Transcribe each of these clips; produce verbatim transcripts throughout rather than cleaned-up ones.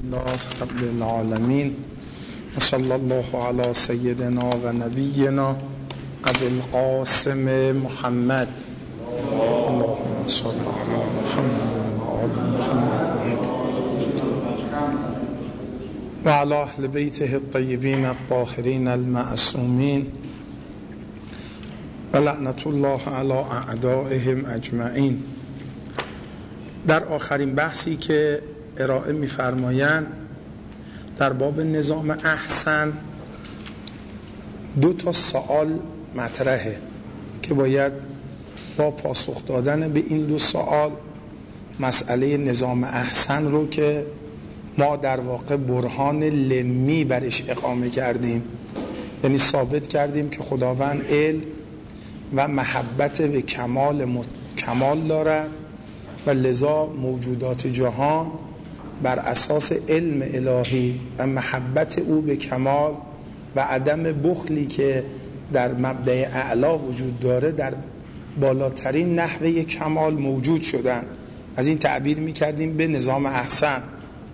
الله رب العالمين صلى الله على سيدنا و نبينا ابي القاسم محمد اللهم صل على محمد و آل محمد و على اهل بیته الطیبین الطاهرین المعصومین و لعنت الله علی اعدائهم اجمعین. در آخرین بحثی که ارائه می‌فرمایند در باب نظام احسن دو تا سوال مطرحه که باید با پاسخ دادن به این دو سوال مسئله نظام احسن رو که ما در واقع برهان لمی برش اقامه کردیم، یعنی ثابت کردیم که خداوند علم و محبت به کمال مت... کمال دارد و لذا موجودات جهان بر اساس علم الهی و محبت او به کمال و عدم بخلی که در مبدأ اعلا وجود داره در بالاترین نحوه کمال موجود شدن. از این تعبیر می‌کردیم به نظام احسن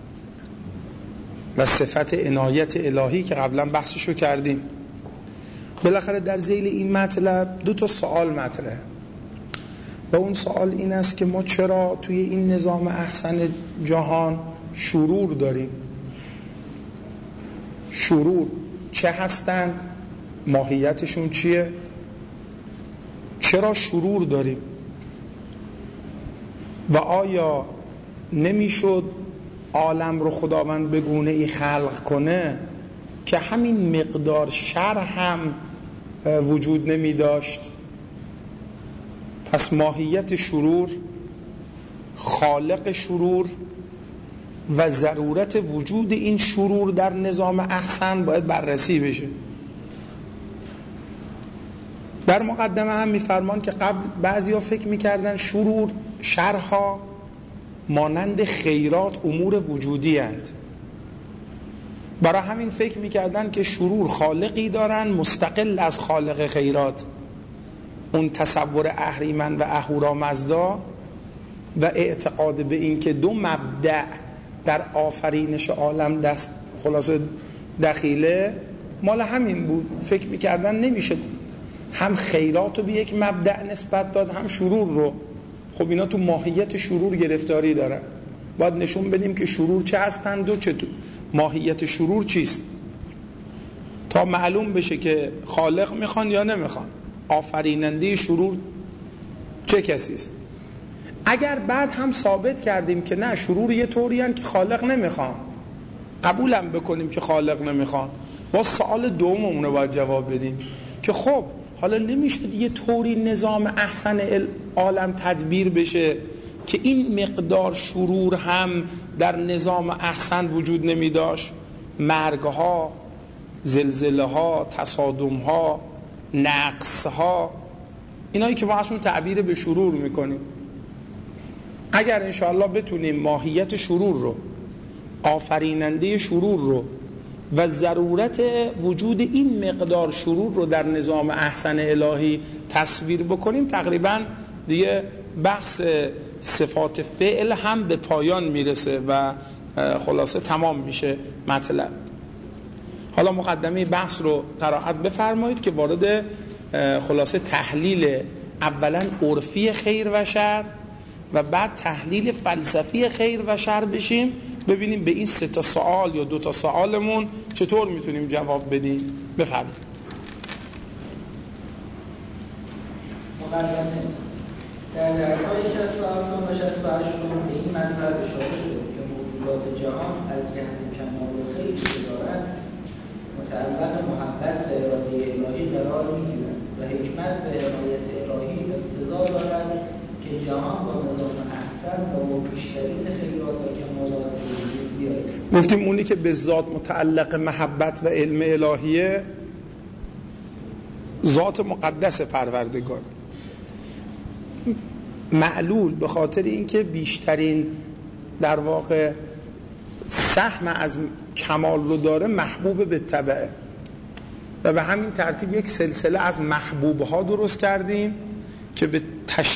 و صفت عنایت الهی که قبلا بحثشو کردیم. بالاخره در ذیل این مطلب دو تا سوال مطرحه و اون سوال این است که ما چرا توی این نظام احسن جهان شرور داریم؟ شرور چه هستند؟ ماهیتشون چیه؟ چرا شرور داریم؟ و آیا نمیشد عالم رو خداوند به گونه ای خلق کنه که همین مقدار شر هم وجود نمی داشت؟ پس ماهیت شرور، خالق شرور و ضرورت وجود این شرور در نظام احسن باید بررسی بشه. در مقدمه هم میفرمان که قبل بعضیا فکر میکردن شرور، شرها مانند خیرات امور وجودی اند، برای همین فکر میکردن که شرور خالقی دارن مستقل از خالق خیرات. اون تصور اهریمن و اهورامزدا و اعتقاد به این که دو مبدأ در آفرینش عالم دست خلاصه دخیله مال همین بود. فکر میکردن نمیشه هم خیرات رو به یک مبدأ نسبت داد هم شرور رو. خب اینا تو ماهیت شرور گرفتاری دارن. باید نشون بدیم که شرور چه هستند و چه تو ماهیت شرور چیست تا معلوم بشه که خالق میخوان یا نمیخوان، آفریننده شرور چه کسی است. اگر بعد هم ثابت کردیم که نه شرور یه طوری هن که خالق نمیخوان، قبولم بکنیم که خالق نمیخوان، با سوال دوممون رو باید جواب بدیم که خب حالا نمیشد یه طوری نظام احسن عالم تدبیر بشه که این مقدار شرور هم در نظام احسن وجود نمی داشت؟ مرگها، زلزله ها، تصادم ها، نقص ها، اینایی که ما اصلا تعبیر به شرور میکنیم. اگر انشاءالله بتونیم ماهیت شرور رو، آفریننده شرور رو و ضرورت وجود این مقدار شرور رو در نظام احسن الهی تصویر بکنیم، تقریبا دیگه بحث صفات فعل هم به پایان میرسه و خلاصه تمام میشه مطلب. حالا مقدمه بحث رو قرائت بفرمایید که وارد خلاصه تحلیل اولا عرفی خیر و شر و بعد تحلیل فلسفی خیر و شر بشیم، ببینیم به این سه تا سوال یا دو تا سوالمون چطور میتونیم جواب بدیم. بفرمایید. مقدمه در درس‌های شصت و هفت و شصت و هشت به این مطلب اشاره شد که موجودات جهان از جهت کمال و خیری که دارند متعلق محبت و اراده الهی قرار می‌گیرند و حکمت و عنایت الهی اقتضا دارد که جهان با نظام احسن و با بیشترین خیرات و کمالات وجود بیاید. گفتیم اونی که به ذات متعلق محبت و علم الهیه ذات مقدس پروردگار، معلول به خاطر اینکه بیشترین در واقع سهم از کمال رو داره، محبوب به تبعه و به همین ترتیب یک سلسله از محبوبها درست کردیم که به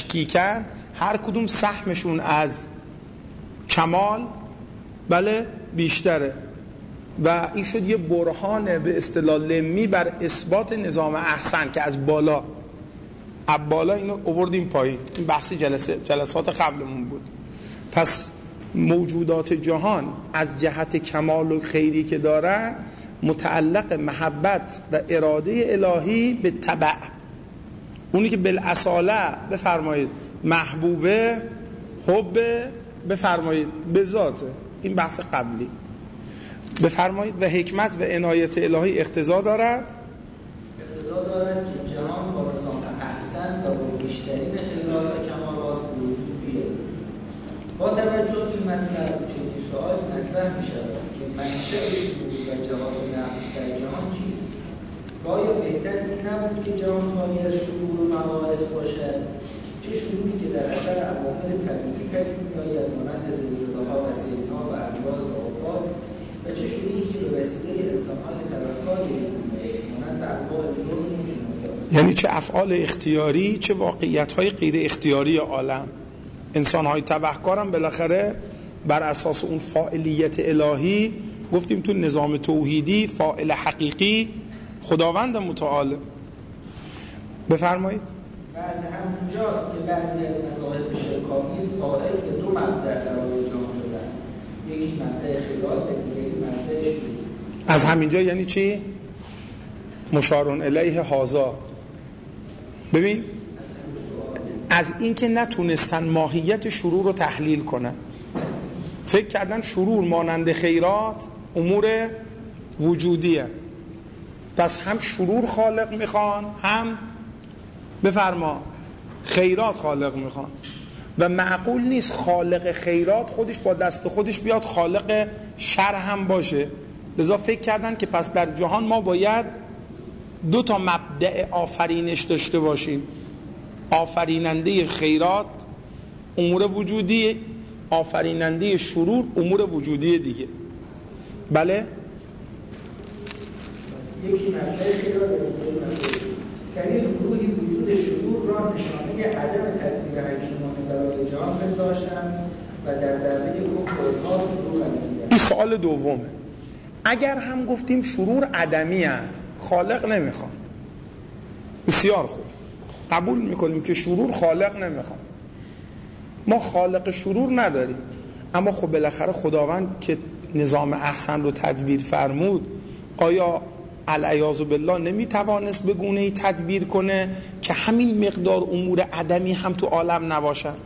تشکیکن هر کدوم سهمشون از کمال بله بیشتره و این شد یه برهان به اصطلاح لمی بر اثبات نظام احسن که از بالا از بالا اینو آوردیم پایین. این بحث جلسه جلسات قبلمون بود. پس موجودات جهان از جهت کمال و خیری که دارن متعلق محبت و اراده الهی به تبع، اونی که بالاصاله بفرمایید محبوبه حب بفرمایید به ذاته. این بحث قبلی. بفرمایید و حکمت و عنایت الهی اقتضا دارد اقتضا دارد که جهان با نظام احسن و با بیشترین خیرات و کمالات وجود بیاید. با توجه به این مطلب چنین سؤال مطرح می شود که منشأ شروع و جهات نقص در جهان چیست؟ آیا بهتر این نبود که جهان خالی از شرور و مباحث باشد؟ چه شروری که در اثر عوامل طبیعی پدید می‌آید مانند زلزله‌ها و سیل‌ها و امراض و آفات، و چه شروری که به وسیله انسان‌های طبقاتی مانند انواع ظلم و یعنی چه افعال اختیاری چه واقعیت‌های غیر اختیاری عالم. انسان‌های تبهکار هم بالاخره بر اساس اون فاعلیت الهی، گفتیم تو نظام توحیدی فاعل حقیقی خداوند متعال. بفرمایید. و از همونجاست که بعضی از مذاهب شرک‌آمیز قائل به دو مبدأ در جهان شدن، یکی مبدأ خیال و دیگری مبدأ شروع. از همینجا یعنی چی؟ مشارون الیه هازا. ببین از این که نتونستن ماهیت شرور رو تحلیل کنن، فکر کردن شرور مانند خیرات امور وجودیه، پس هم شرور خالق میخوان هم بفرما خیرات خالق میخوان و معقول نیست خالق خیرات خودش با دست خودش بیاد خالق شر هم باشه. لذا فکر کردن که پس در جهان ما باید دو تا مبدأ آفرینش داشته باشیم، آفریننده خیرات امور وجودی، آفریننده شرور امور وجودی دیگه. بله؟ یکی مبدأ خیرات و دیگری مبدأ شرور. یعنی گروهی وجود شرور را نشانه عدم تدبیر حکیمانه برای جهان پنداشتند و در دربه کفر اونها فرو غلطیدند. این سوال دومه. اگر هم گفتیم شرور عدمی هست، خالق نمیخوان، بسیار خوب قبول میکنیم که شرور خالق نمیخوان، ما خالق شرور نداریم، اما خب بالاخره خداوند که نظام احسن رو تدبیر فرمود، آیا العیاذ بالله نمیتوانست به گونه‌ای تدبیر کنه که همین مقدار امور عدمی هم تو عالم نباشن؟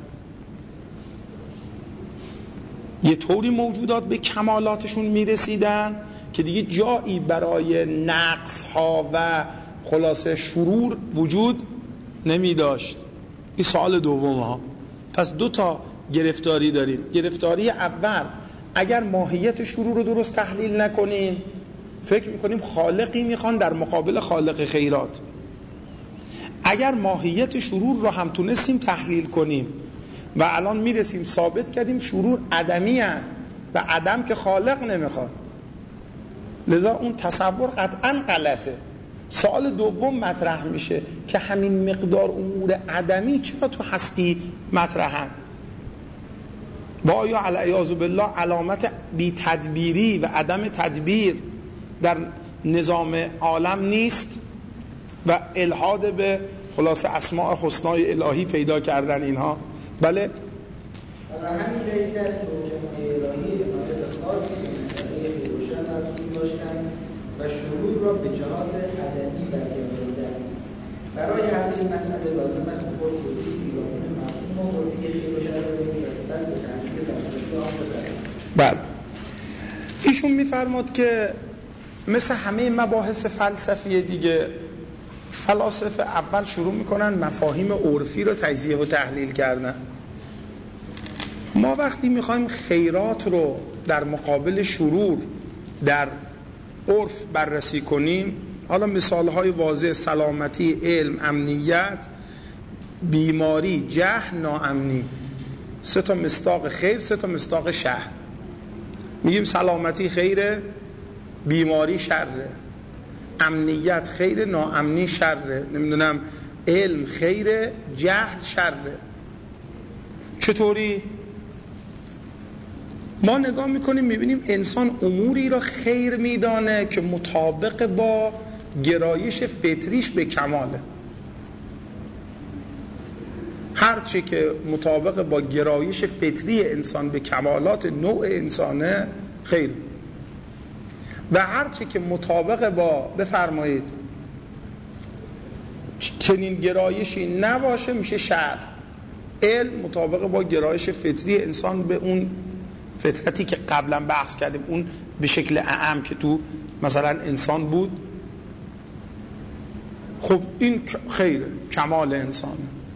یه طوری موجودات به کمالاتشون میرسیدن که دیگه جایی برای نقص ها و خلاصه شرور وجود نمی داشت. این سوال دوم ها. پس دو تا گرفتاری داریم. گرفتاری اول، اگر ماهیت شرور رو درست تحلیل نکنیم فکر میکنیم خالقی میخوان در مقابل خالق خیرات. اگر ماهیت شرور رو هم تونستیم تحلیل کنیم و الان میرسیم ثابت کردیم شرور عدمی هست و عدم که خالق نمیخواد، لذا اون تصور قطعا غلطه. سوال دوم مطرح میشه که همین مقدار امور عدمی چرا تو هستی مطرحن؟ با آیا العیاذ بالله علامت بی تدبیری و عدم تدبیر در نظام عالم نیست و الحاد به خلاصه اسماء حسنای الهی پیدا کردن اینها؟ بله؟ و همین دلیل دست به جمعه الهی امانت خاصی به مسئله خیروشن مبزول داشتن و شروع را به جهات عدمی برگرداندن. برای حل این مسئله لازم است خود توضیح بیرون مفهوم و مرتیه خیروشن را بدید و سپس به تحقیق فلسفی آن ببرید. بله. ایشون میفرماد که مثل همه مباحث فلسفی دیگه، فلاسفه اول شروع میکنن مفاهیم عرفی رو تجزیه و تحلیل کردن. ما وقتی میخوایم خیرات رو در مقابل شرور در عرف بررسی کنیم، حالا مثالهای واضح سلامتی، علم، امنیت، بیماری، جهل، ناامنی، سه تا مصداق خیر، سه تا مصداق شر. میگیم سلامتی خیره، بیماری شره، امنیت خیره، ناامنی شره، نمیدونم علم خیره، جهل شره. چطوری؟ ما نگاه میکنیم میبینیم انسان اموری را خیر میدانه که مطابق با گرایش فطریش به کماله. هرچی که مطابق با گرایش فطری انسان به کمالات نوع انسانه خیر، و هرچی که مطابق با بفرمایید چنین گرایشی نباشه میشه شر. علم مطابق با گرایش فطری انسان به اون فطرتی که قبلا بحث کردیم، اون به شکل اعم که تو مثلا انسان بود، خب این خیره، کمال انسانه.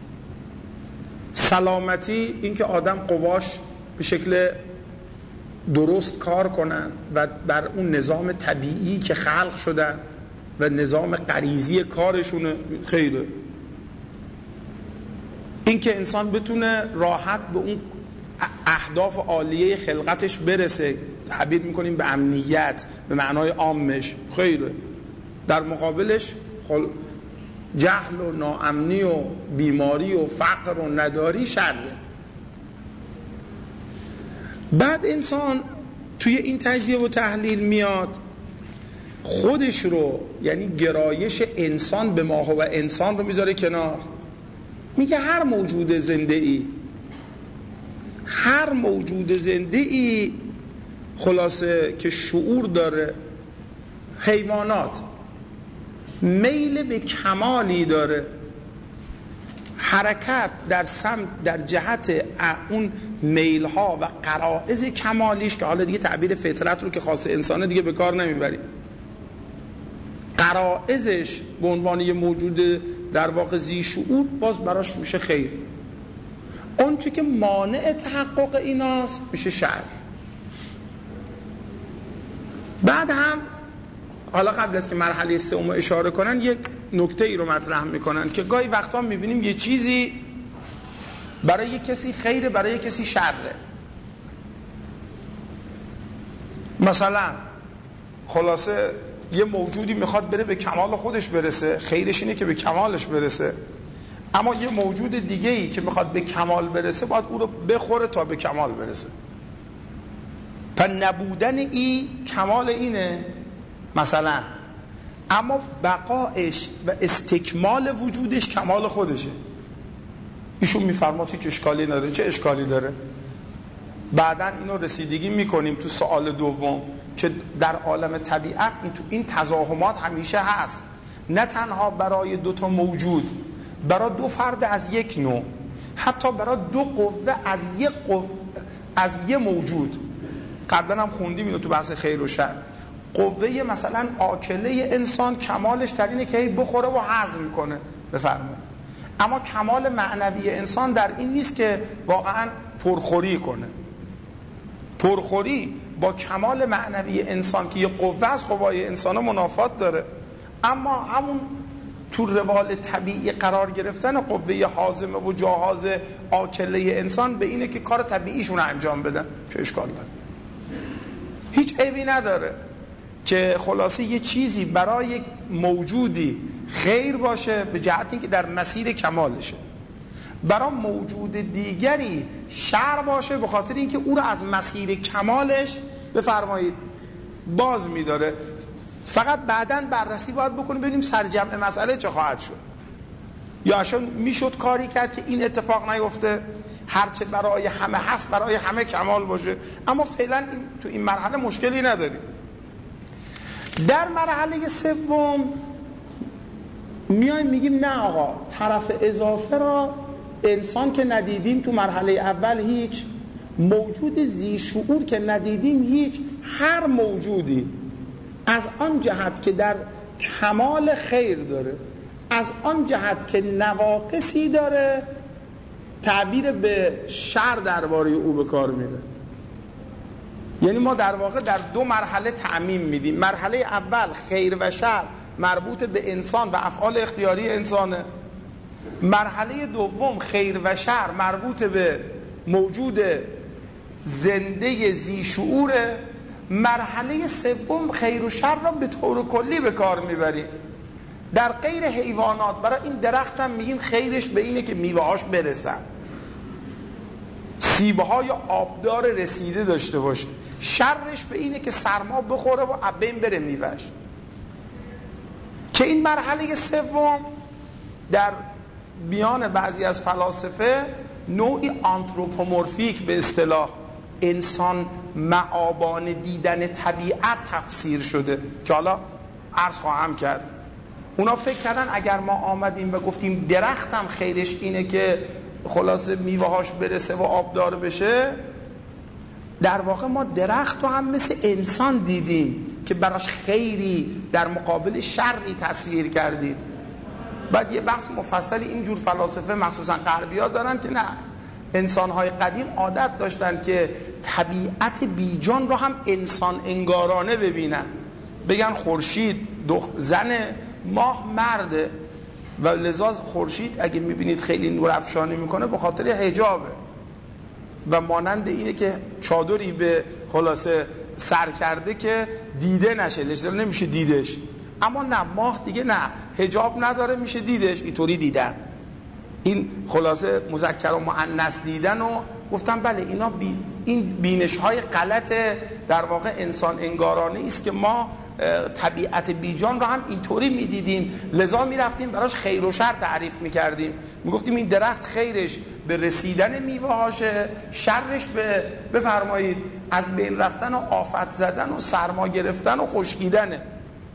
سلامتی این که آدم قواش به شکل درست کار کنن و بر اون نظام طبیعی که خلق شدن و نظام غریزی کارشونه خیره. این که انسان بتونه راحت به اون اهداف عالیه خلقتش برسه، تعبیر میکنیم به امنیت به معنای عامش، خیره. در مقابلش جهل و ناامنی و بیماری و فقر و نداری شره. بعد انسان توی این تجزیه و تحلیل میاد خودش رو، یعنی گرایش انسان به ماهو و انسان رو میذاره کنار. میگه هر موجود زنده ای هر موجود زنده ای خلاصه که شعور داره، حیوانات میل به کمالی داره، حرکت در سمت در جهت اون میلها و غرایز کمالیش، که حالا دیگه تعبیر فطرت رو که خاص انسانه دیگه به کار نمیبریم، غرایزش به عنوان یه موجود در واقع ذی شعور باز براش میشه خیر. اون چه که مانع تحقق ایناست میشه شر. بعد هم حالا قبل از که مرحله سوم اشاره کنن یک نکته ای رو مطرح میکنن که گاهی وقتا میبینیم یه چیزی برای یک کسی خیره، برای یک کسی شره. مثلا خلاصه یه موجودی میخواد بره به کمال خودش برسه، خیرش اینه که به کمالش برسه، اما یه موجود دیگه ای که میخواد به کمال برسه باید او رو بخوره تا به کمال برسه. پس نبودن ای کمال اینه مثلا، اما بقایش و استکمال وجودش کمال خودشه. ایشون میفرماد هیچ اشکالی نداره. چه اشکالی داره؟ بعدن اینو رسیدگی میکنیم تو سوال دوم که در عالم طبیعت این تو این تزاحمات همیشه هست، نه تنها برای دو تا موجود، برای دو فرد از یک نوع، حتی برای دو قوه از یک قوه از یک موجود. قبلا هم خوندیم اینو تو بحث خیر و شر. قوه مثلا آکله انسان کمالش در اینه که هی بخوره و هضم کنه، بفرمایید. اما کمال معنوی انسان در این نیست که واقعا پرخوری کنه. پرخوری با کمال معنوی انسان که یه قوه از قوای انسان منافات داره، اما همون تو روال طبیعی قرار گرفتن قوه هاضمه و جاهاز آکله انسان به اینه که کار طبیعیشون انجام بدن. چه اشکال داره؟ هیچ عیبی نداره که خلاصه یه چیزی برای یک موجودی خیر باشه به جهت اینکه در مسیر کمالشه، برای موجود دیگری شر باشه به خاطر اینکه او رو از مسیر کمالش بفرمایید باز میداره. فقط بعداً بررسی باید بکنیم ببینیم سرجمع مسئله چه خواهد شد. یا اصلا میشد کاری کرد که این اتفاق نیفته، هرچه برای همه هست برای همه کمال باشه، اما فعلا این تو این مرحله مشکلی نداریم. در مرحله سوم میایم میگیم نه آقا، طرف اضافه را انسان که ندیدیم تو مرحله اول هیچ، موجود ذی شعور که ندیدیم هیچ، هر موجودی از آن جهت که در کمال خیر داره، از آن جهت که نواقصی داره، تعبیر به شر درباره او به کار میره. یعنی ما در واقع در دو مرحله تعمیم میدیم. مرحله اول خیر و شر مربوط به انسان و افعال اختیاری انسانه. مرحله دوم خیر و شر مربوط به موجود زنده ذی شعوره. مرحله سوم خیر و شر را به طور کلی به کار میبریم. در غیر حیوانات برای این درخت هم میگیم خیرش به اینه که میوه‌هاش برسن، سیب‌های آبدار رسیده داشته باشه. شرش به اینه که سرما بخوره و بین بره میوه‌اش. که این مرحله سوم در بیان بعضی از فلاسفه نوعی آنتروپومورفیک به اصطلاح انسان معابان دیدن طبیعت تفسیر شده که حالا عرض خواهم کرد. اونا فکر کردن اگر ما آمدیم و گفتیم درختم خیرش اینه که خلاصه میوه‌هاش برسه و آبدار بشه، در واقع ما درخت رو هم مثل انسان دیدیم که براش خیری در مقابل شری تصویر کردیم. بعد یه بحث مفصلی اینجور فلاسفه مخصوصا غربی‌ها دارن که نه، انسان‌های قدیم عادت داشتن که طبیعت بیجان رو هم انسان انگارانه ببینن، بگن خورشید زنه، ماه مرده و لذا خورشید اگه میبینید خیلی نور افشانی میکنه به خاطر حجابه و مانند اینه که چادری به خلاصه سر کرده که دیده نشه، لذا نمیشه دیدش. اما نه، ماه دیگه نه، حجاب نداره میشه دیدش. اینطوری دیدن، این خلاصه مذکر و مؤنث دیدن و گفتم بله اینا بی این بینش های غلط در واقع انسان انگارانه است که ما طبیعت بیجان رو هم اینطوری میدیدیم، لذا میرفتیم براش خیر و شر تعریف میکردیم، میگفتیم این درخت خیرش به رسیدن میوه هاشه، شرش به بفرمایید از بین رفتن و آفت زدن و سرما گرفتن و خشکیدنه.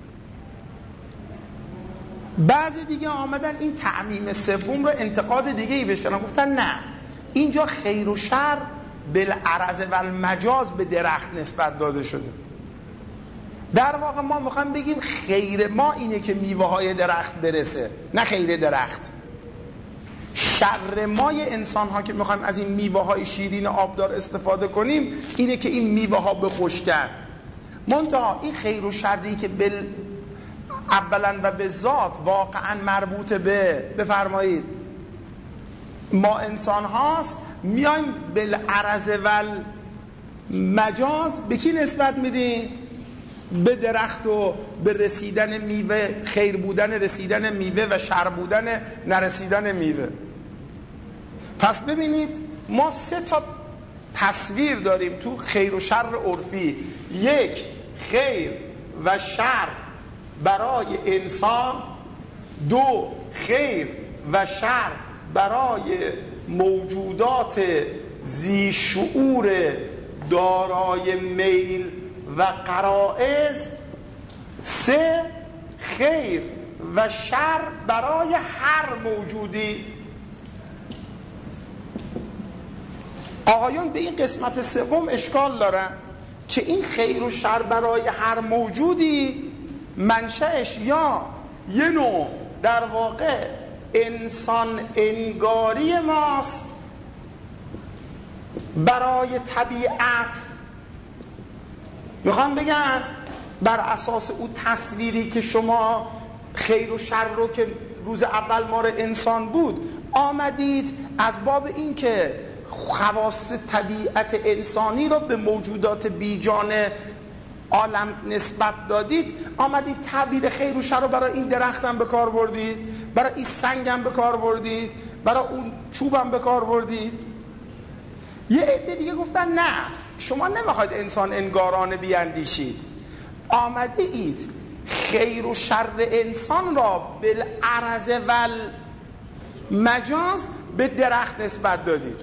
بعضی دیگه آمدن این تعمیم سوم رو انتقاد دیگه ای بهش کردن، گفتن نه، اینجا خیر و شر بالعرض و المجاز به درخت نسبت داده شده. در واقع ما میخوایم بگیم خیر ما اینه که میوه های درخت برسه، نه خیر درخت. شر مای انسان ها که میخوایم از این میوه های شیرین آبدار استفاده کنیم اینه که این میوه ها بخشکن. منتها این خیر و شری که بل اولا و به ذات واقعا مربوط به بفرمایید ما انسان هاست، میایم بالعرض و مجاز به کی نسبت میدیم؟ به درخت و به رسیدن میوه، خیر بودن رسیدن میوه و شر بودن نرسیدن میوه. پس ببینید ما سه تا تصویر داریم تو خیر و شر عرفی. یک، خیر و شر برای انسان. دو، خیر و شر برای موجودات ذی شعور دارای میل و غرایز. سه، خیر و شر برای هر موجودی. آقایان به این قسمت سوم اشکال دارن که این خیر و شر برای هر موجودی منشأش یا یه نوع در واقع انسان انگاری ماست برای طبیعت. میخوام بگم بر اساس اون تصویری که شما خیر و شر رو که روز اول مار انسان بود آمدید از باب این که خواص طبیعت انسانی رو به موجودات بیجان عالم نسبت دادید، آمدید تعبیر خیر و شر رو برای این درختم به کار بردید، برای این سنگم به کار بردید، برای اون چوبم به کار بردید. یه عده دیگه گفتن نه، شما نمیخواید انسان انگارانه بیاندیشید، آمده اید خیر و شر انسان را بالعرض و مجاز به درخت نسبت دادید.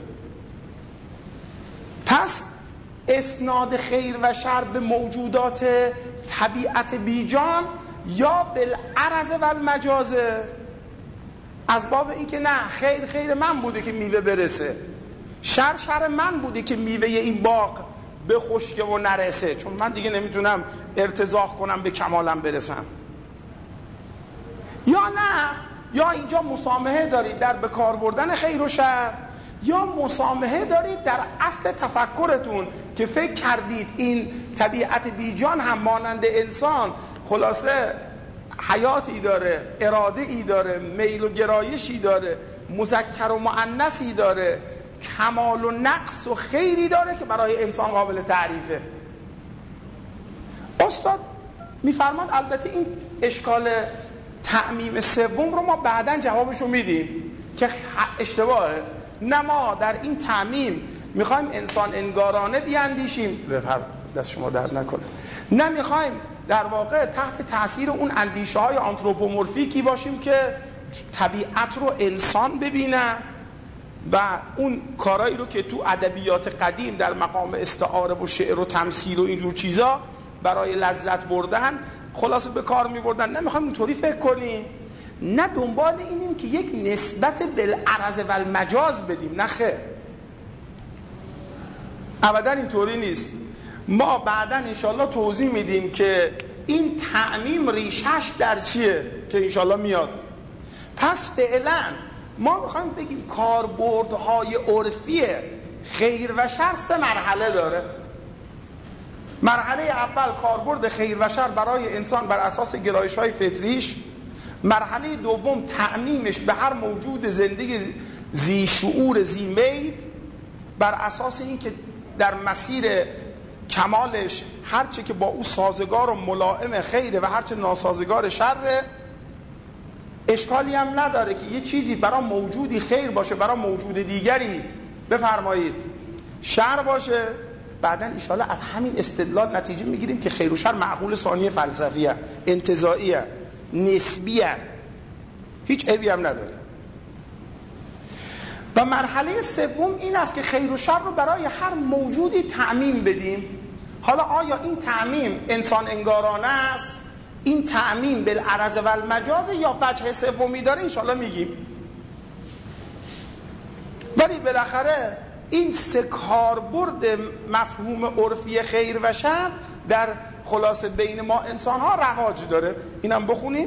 پس اسناد خیر و شر به موجودات طبیعت بیجان یا بالعرض و مجازه، از باب این که نه، خیر خیر من بوده که میوه برسه، شر شر من بوده که میوه این باغ به خشکه و نرسه، چون من دیگه نمیتونم ارتزاق کنم به کمالم برسم. یا نه، یا اینجا مسامحه دارید در به کار بردن خیر و شر، یا مسامحه دارید در اصل تفکرتون که فکر کردید این طبیعت بیجان هم مانند انسان خلاصه حیاتی داره، اراده ای داره، میل و گرایشی داره، مذکر و مؤنثی داره، کمال و نقص و خیری داره که برای انسان قابل تعریفه. استاد میفرماد البته این اشکال تعمیم سوم رو ما بعداً جوابشو میدیم که اشتباهه. نه، ما در این تعمیم میخوایم انسان انگارانه بیاندیشیم، بفرم دست شما درد نکنه، نه میخوایم در واقع تحت تاثیر اون اندیشه های آنتروپومورفیکی باشیم که طبیعت رو انسان ببینن و اون کارایی رو که تو ادبیات قدیم در مقام استعاره و شعر و تمثیل و اینجور چیزا برای لذت بردن خلاصه به کار می بردن. نمیخوایم اونطوری فکر کنیم، نه دنبال اینیم که یک نسبت بالعرض و المجاز بدیم، نه خیر، ابدا اینطوری نیست. ما بعدا انشالله توضیح میدیم که این تعمیم ریشش در چیه که انشالله میاد. پس فعلا ما میخوایم بگیم کاربردهای عرفی خیر و شر سه مرحله داره. مرحله اول کاربرد خیر و شر برای انسان بر اساس گرایش‌های فطریش. مرحله دوم تعمیمش به هر موجود زندگی ذی شعور ذی میل بر اساس این که در مسیر کمالش هرچه که با او سازگار و ملائم خیره و هرچه ناسازگار شره. اشکالی هم نداره که یه چیزی برای موجودی خیر باشه برای موجود دیگری بفرمایید شر باشه. بعدن انشاءالله از همین استدلال نتیجه میگیریم که خیر و شر معقول ثانی فلسفیه، انتزاعیه، نسبیه، هیچ عیبی هم نداره. و مرحله سوم این است که خیر و شر رو برای هر موجودی تعمیم بدیم. حالا آیا این تعمیم انسان انگارانه است، این تعمیم بالعرض و المجاز، یا وجه سومی داره انشاءالله میگیم. ولی بالاخره این سه کاربرد مفهوم عرفی خیر و شر در خلاصه بین ما انسان ها رواج داره. اینم بخونیم.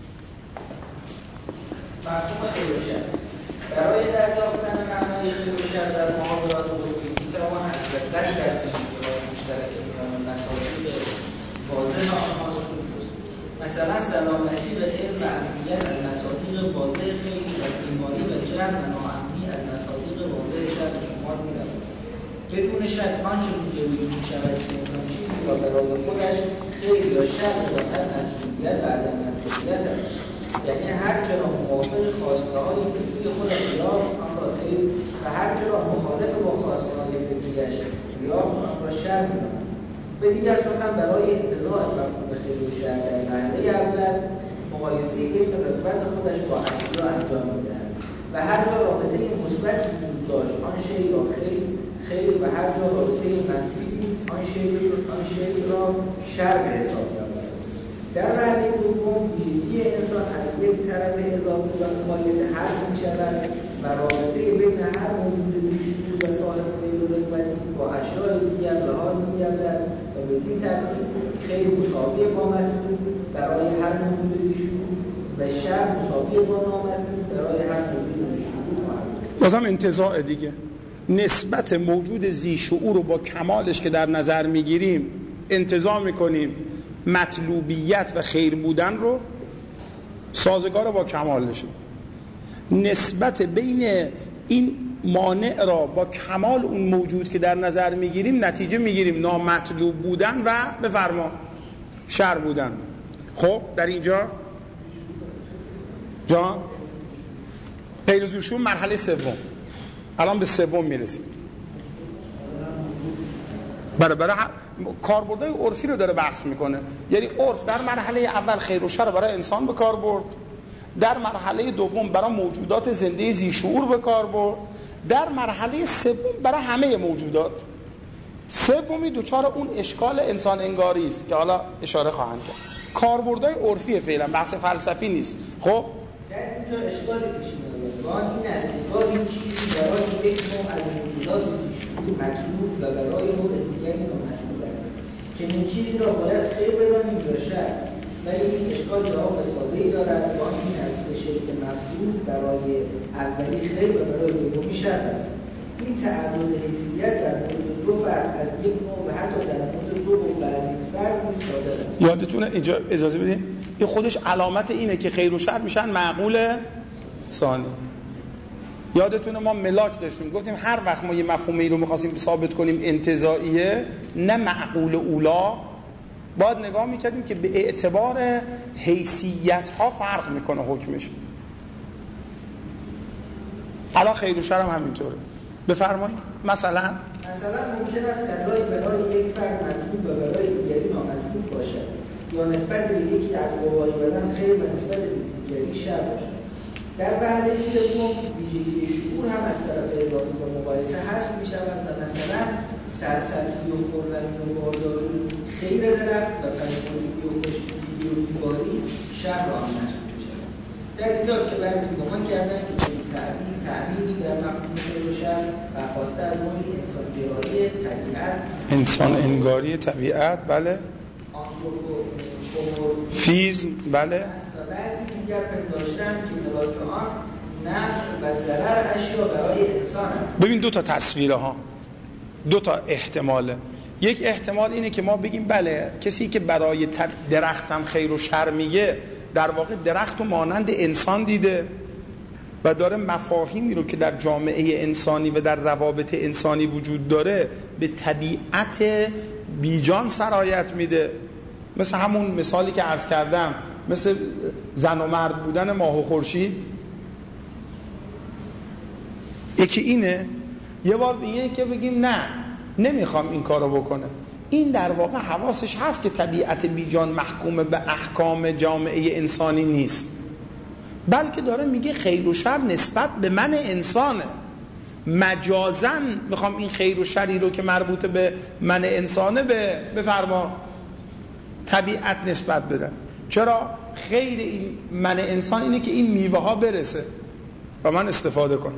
مفهوم خیر و شر برای دریافتن معنای خیر و شر در محاورات عرفی میتوان از دست از تشکیلات مشترک میان مصادیق واضح آنها سود است. مثلا سلامتی و علم و امنیت از مصادیق واضح خیر و بیماری و جرم و ناامنی از مصادیق واضح شر شمار می‌رود. بدون شک آنچه می‌گوییم می‌شود که انسان چیزی را برای خودش خیر یا شر دارد مطلوبیت و عدم مطلوبیت است. یعنی هر چه را موافق خواسته های فکری خودش یافت آن را خیر و هر چه را مخالف با خواسته های فکریش یافت آن را شر می‌داند. به دیگر سخن برای انتزاع مفهوم خیر و شر در مرحله اول مقایسه بین رتبت خودش با اصل انجام می‌دهد و هر جا رابطه مثبت وجود داشت آن شی را خیر خیر و هر جا رابطه منفی آن شی آن شی را شر به حساب می‌آورد. در مرحله دوم ویژگی انسان از یک طرف اضافه و مقایسه حذف می‌شود و رابطه بین هر موجود بیشعور و صاحب میل و رغبتی با اشیاء دیگر لحاظ می‌گردد و بدین ترتیب خیر مساوی با مطلوب برای هر موجود بیشعور و شر مساوی با نامطلوب برای هر موجود بیشعور خواهد. بازم انتزاع دیگه، نسبت موجود ذی شعور رو با کمالش که در نظر میگیریم انتزاع میکنیم، مطلوبیت و خیر بودن رو سازگار با کمالش. نسبت بین این مانع را با کمال اون موجود که در نظر میگیریم نتیجه میگیریم نامطلوب بودن و بفرما شر بودن. خب در اینجا جان پیروزوشون مرحله سوم، الان به سوم میرسیم. برای برای کاربردهای عرفی رو داره بحث میکنه. یعنی عرف در مرحله اول خیر و شر برای انسان به کار برد، در مرحله دوم برای موجودات زنده ذی شعور به کار برد، در مرحله سوم برای همه موجودات. سومی دوچار اون اشکال انسان انگاری است که حالا اشاره خواهند کرد. کاربردهای عرفی فعلا، بحث فلسفی نیست. خب در اینجا اشکالی پیش میاد. وان این است که گاهی چیزی برای یک نوع از موجودات ذی شعور مطلوب و برای نوع دیگری نامطلوب است. چنین چیزی را باید خیر بدانیم یا شر. ولی این اشکال جواب ساده‌ای دارد. وان این است که شکل مفروض برای اولی خیر و برای دومی شر است. این تعدد حیثیت در مورد دو فرد از یک نوع و حتی در مورد دو و بعضی فرد نیز صادق است. یادتونه اجازه بدین این خودش علامت اینه که خیر و شر میشن معقول ثانی. یادتونه ما ملاک داشتیم گفتیم هر وقت ما یه مفهومی رو می‌خواستیم ثابت کنیم انتزاعیه نه معقول اولا، باید نگاه میکردیم که به اعتبار حیثیت ها فرق میکنه حکمش. الان خیر و شر هم همینطوره. بفرمایید. مثلا مثلا ممکن است غذای برای یک فرد مطلوب و برای دیگری نامطلوب باشد، یا نسبت به یکی از قوای بدن خیر و نسبت به دیگری شر باشد. در وهله سوم ویژگی شعور هم از طرف اضافه به مقایسه حذف می‌شود و مثلا سرسبزی و خرمی و بارداری خیر درخت و پژمردگی و خشکیدگی و بیماری شر را هم محسوب می‌شود. در اینجاست که بعضی گمان کردند که این تعبیر تعبیری در مفهوم خیر و شر برخواسته از نوعی انسانگرایی طبیعت، انسان انگاری طبیعت، بله، فیزم، بله، و بعضی دیگر پنداشتند که ملاک آن نفع و ضرر اشیا برای انسان است. ببین دو تا تصویره ها، دو تا احتماله. یک احتمال اینه که ما بگیم بله کسی که برای درختم خیر و شر میگه در واقع درخت و مانند انسان دیده و داره مفاهیمی رو که در جامعه انسانی و در روابط انسانی وجود داره به طبیعت بیجان سرایت میده. مثل همون مثالی که عرض کردم، مثل زن و مرد بودن ماه و خورشید. یکی اینه. یه بار بیه که بگیم نه نمیخوام این کارو بکنه، این در واقع حواسش هست که طبیعت بیجان محکوم به احکام جامعه انسانی نیست، بلکه داره میگه خیر و شر نسبت به من انسانه. مجازن میخوام این خیر و شری رو که مربوط به من انسانه به بفرما طبیعت نسبت بدن. چرا؟ خیر این من انسان اینه که این میوه ها برسه و من استفاده کنم.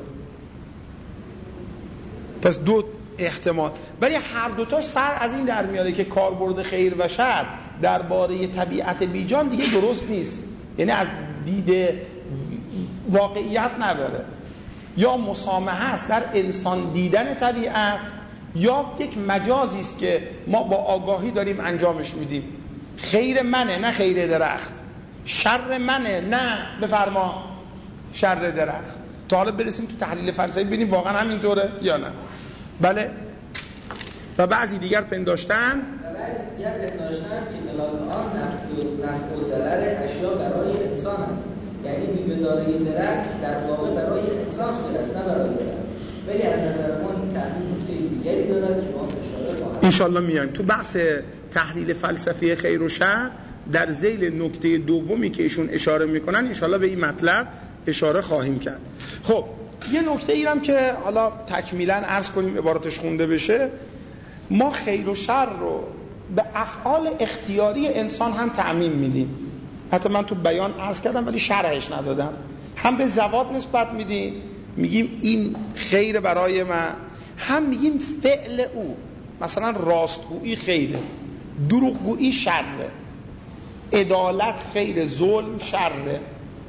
پس دو احتمال، ولی هر دوتاش سر از این در میاره که کاربرد خیر و شر درباره طبیعت بیجان دیگه درست نیست، یعنی از دید واقعیت نداره. یا مسامحه است در انسان دیدن طبیعت، یا یک مجازی است که ما با آگاهی داریم انجامش میدیم. خیر منه نه خیر درخت، شر منه نه بفرما شر درخت. تا حالا برسیم تو تحلیل فلسفی ببینیم واقعا همینطوره یا نه. بله. و بعضی دیگر پنداشتن و بعضی دیگر پنداشتن که ملاک آن نفع و ضرر اشیا برای انسان است، یعنی میوه دارای درخت در واقع برای انسان خیر است نه برای درخت. ولی از نظر ما این تحلیل نکته دیگری دارد که ما اشاره خواهیم انشالله میایم تو بحث تحلیل فلسفی خیر و شر. در ذیل نکته دومی که ایشون اشاره میکنن انشالله به این مطلب اشاره خواهیم کرد. خب یه نکته ایرم که حالا تکمیلا عرض کنیم عبارتش خونده بشه، ما خیر و شر رو به افعال اختیاری انسان هم تعمیم میدیم. حتی من تو بیان عرض کردم ولی شرحش ندادم. هم به زوات نسبت میدیم، میگیم این خیر برای من، هم میگیم فعل او، مثلا راستگویی خیره، دروغگویی شره، عدالت خیر، ظلم شره.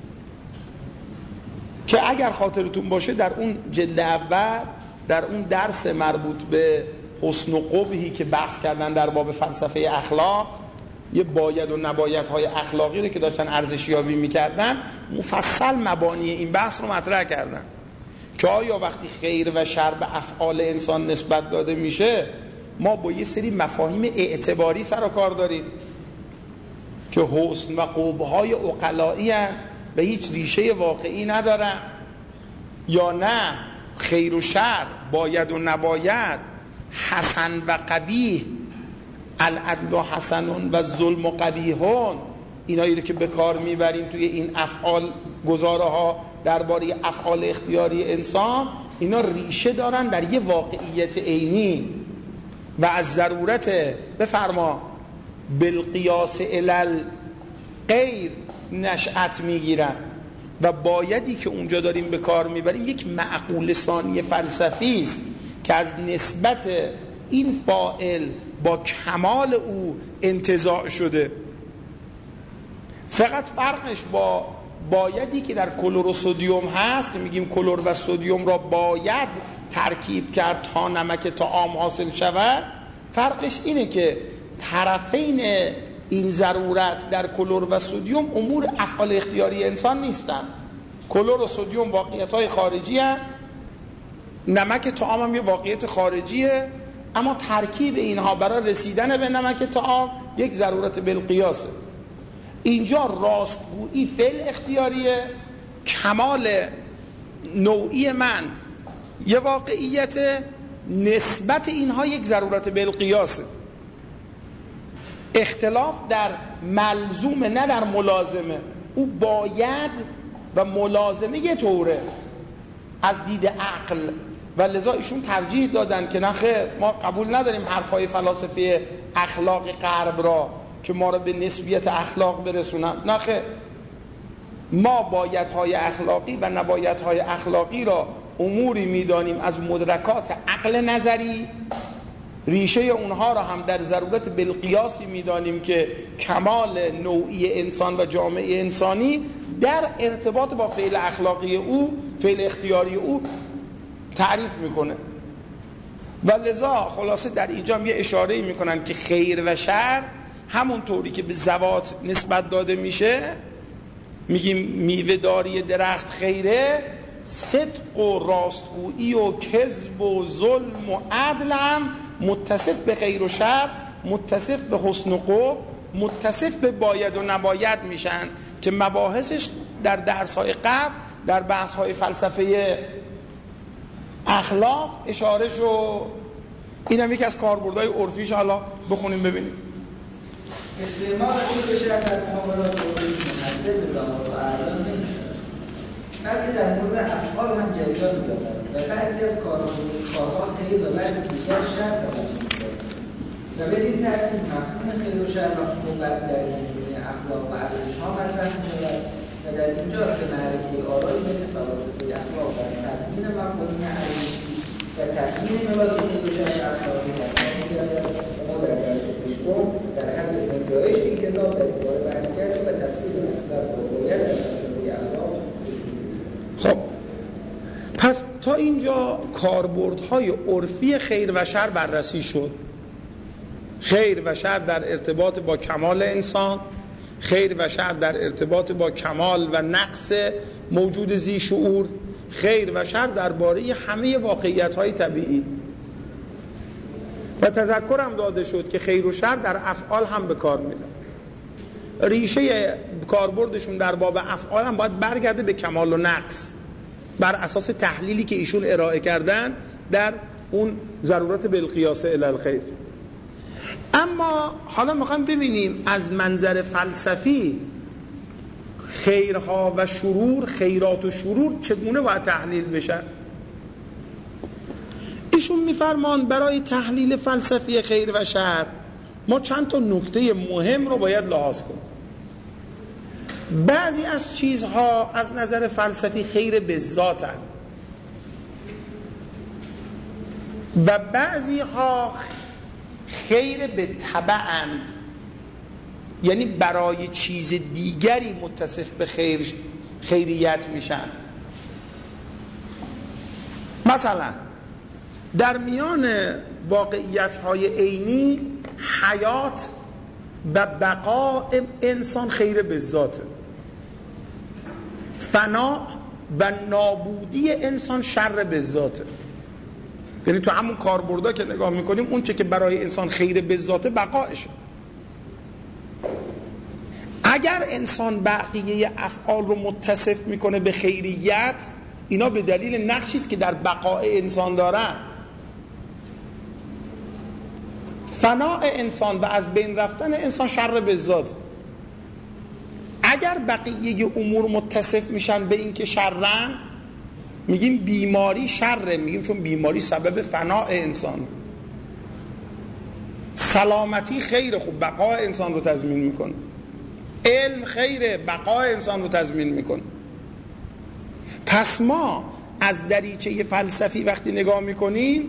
که اگر خاطرتون باشه در اون جلد اول در اون درس مربوط به حسن و قبحی که بحث کردن در باب فلسفه اخلاق، یه باید و نباید های اخلاقی رو که داشتن ارزشیابی میکردن، مفصل مبانی این بحث رو مطرح کردن که آیا وقتی خیر و شر به افعال انسان نسبت داده میشه ما با یه سری مفاهیم اعتباری سر و کار داریم که حسن و قبح‌های عقلایی هستند و هیچ ریشه واقعی ندارن، یا نه خیر و شر، باید و نباید، حسن و قبیح، العدل و حسنون و ظلم و قبیحون، اینایی رو که به کار میبریم توی این افعال گزاره ها درباره افعال اختیاری انسان، اینا ریشه دارن در یه واقعیت عینی و از ضرورت بفرما بالقیاس الال غیر نشأت میگیرن و بایدی که اونجا داریم به کار میبریم یک معقول ثانی فلسفی است که از نسبت این فاعل با کمال او انتزاع شده. فقط فرقش با بایدی که در کلور و سدیم هست که میگیم کلور و سدیم را باید ترکیب کرد تا نمک طعام حاصل شود، فرقش اینه که طرفین این ضرورت در کلور و سدیم امور افعال اختیاری انسان نیستن. کلور و سدیم واقعیت‌های خارجی هست، نمک طعام هم یه واقعیت خارجیه، اما ترکیب اینها برای رسیدن به نمک طعام یک ضرورت بالقیاسه. اینجا راستگویی فعل اختیاریه، کمال نوعی من یه واقعیت نسبت اینها یک ضرورت بالقیاسه. اختلاف در ملزومه نه در ملازمه. او باید و ملازمه یه طوره از دید عقل و لذا ایشون ترجیح دادن که نه خیر، ما قبول نداریم حرفای فلاسفه اخلاق غرب را که ما را به نسبیت اخلاق برسونن. نه خیر، ما بایدهای اخلاقی و نبایدهای اخلاقی را اموری میدانیم از مدرکات عقل نظری، ریشه اونها را هم در ضرورت بالقیاسی میدانیم که کمال نوعی انسان و جامعه انسانی در ارتباط با فعل اخلاقی او، فعل اختیاری او تعریف میکنه. و لذا خلاصه در اینجا یه اشاره میکنن که خیر و شر همون طوری که به ذوات نسبت داده میشه، میگیم میوه داری درخت خیره، صدق و راستگویی و کذب و ظلم و عدل هم متصف به خیر و شر، متصف به حسن و قبح، متصف به باید و نباید میشن که مباحثش در درس‌های قبل در بحث‌های فلسفه اخلاق اشاره شو. این هم یکی از کاربردهای عرفیش. حالا بخونیم ببینیم. استعمال این بشه از معاملات عرفی منحصر به ظاهر و اعیان نمی‌شود، بلکه در مورد افعال هم جریان می‌یابد و بعضی از کارها خیر و بعضی دیگر شر تلقی می‌شود و بدین ترتیب مفهوم خیر و شر و مبتدی در زمینه اخلاق و ارزش‌ها مطرح می‌شود و در اینجاست که معرکه آرای بین فلاسفه اخلاق در تبیین مفاهیم ارزشی و تبیین مبادی خیر و شر اخلاقی مطرح می‌گردد. ما در درس پیشگام در حد نگرایش این کتاب در دوباره بحث کردیم و تفسیر مطلب با باید در فلسفه اخلاق. خب پس تا اینجا کاربردهای عرفی خیر و شر بررسی شد. خیر و شر در ارتباط با کمال انسان، خیر و شر در ارتباط با کمال و نقص موجود ذی شعور، خیر و شر درباره همه واقعیت‌های طبیعی. و تذکرم داده شد که خیر و شر در افعال هم به کار میره. ریشه کاربردشون در باب افعال هم باید برگرده به کمال و نقص بر اساس تحلیلی که ایشون ارائه کردن در اون ضرورت بالقیاس الی الخیر. اما حالا میخوایم ببینیم از منظر فلسفی خیرها و شرور، خیرات و شرور چگونه باید تحلیل بشن. ایشون میفرمان برای تحلیل فلسفی خیر و شر ما چند تا نکته مهم رو باید لحاظ کنیم. بعضی از چیزها از نظر فلسفی خیر به ذاتند و بعضی ها خیر به تبعند، یعنی برای چیز دیگری متصف به خیر خیریت میشن. مثلا در میان واقعیت‌های عینی حیات و بقاء انسان خیر به ذاته، فنا و نابودی انسان شر به ذاته. یعنی تو همون کاربردا که نگاه میکنیم اون چه که برای انسان خیر به ذاته بقایشه. اگر انسان بقیه افعال رو متصف میکنه به خیریت، اینا به دلیل نقشی است که در بقاء انسان دارن. فناء انسان و از بین رفتن انسان شر به ذات. اگر بقیه امور متصف میشن به این که شرن، میگیم بیماری شره، میگیم چون بیماری سبب فناء انسان. سلامتی خیره، خب بقاء انسان رو تضمین میکنه. علم خیره، بقاء انسان رو تضمین میکنه. پس ما از دریچه فلسفی وقتی نگاه میکنیم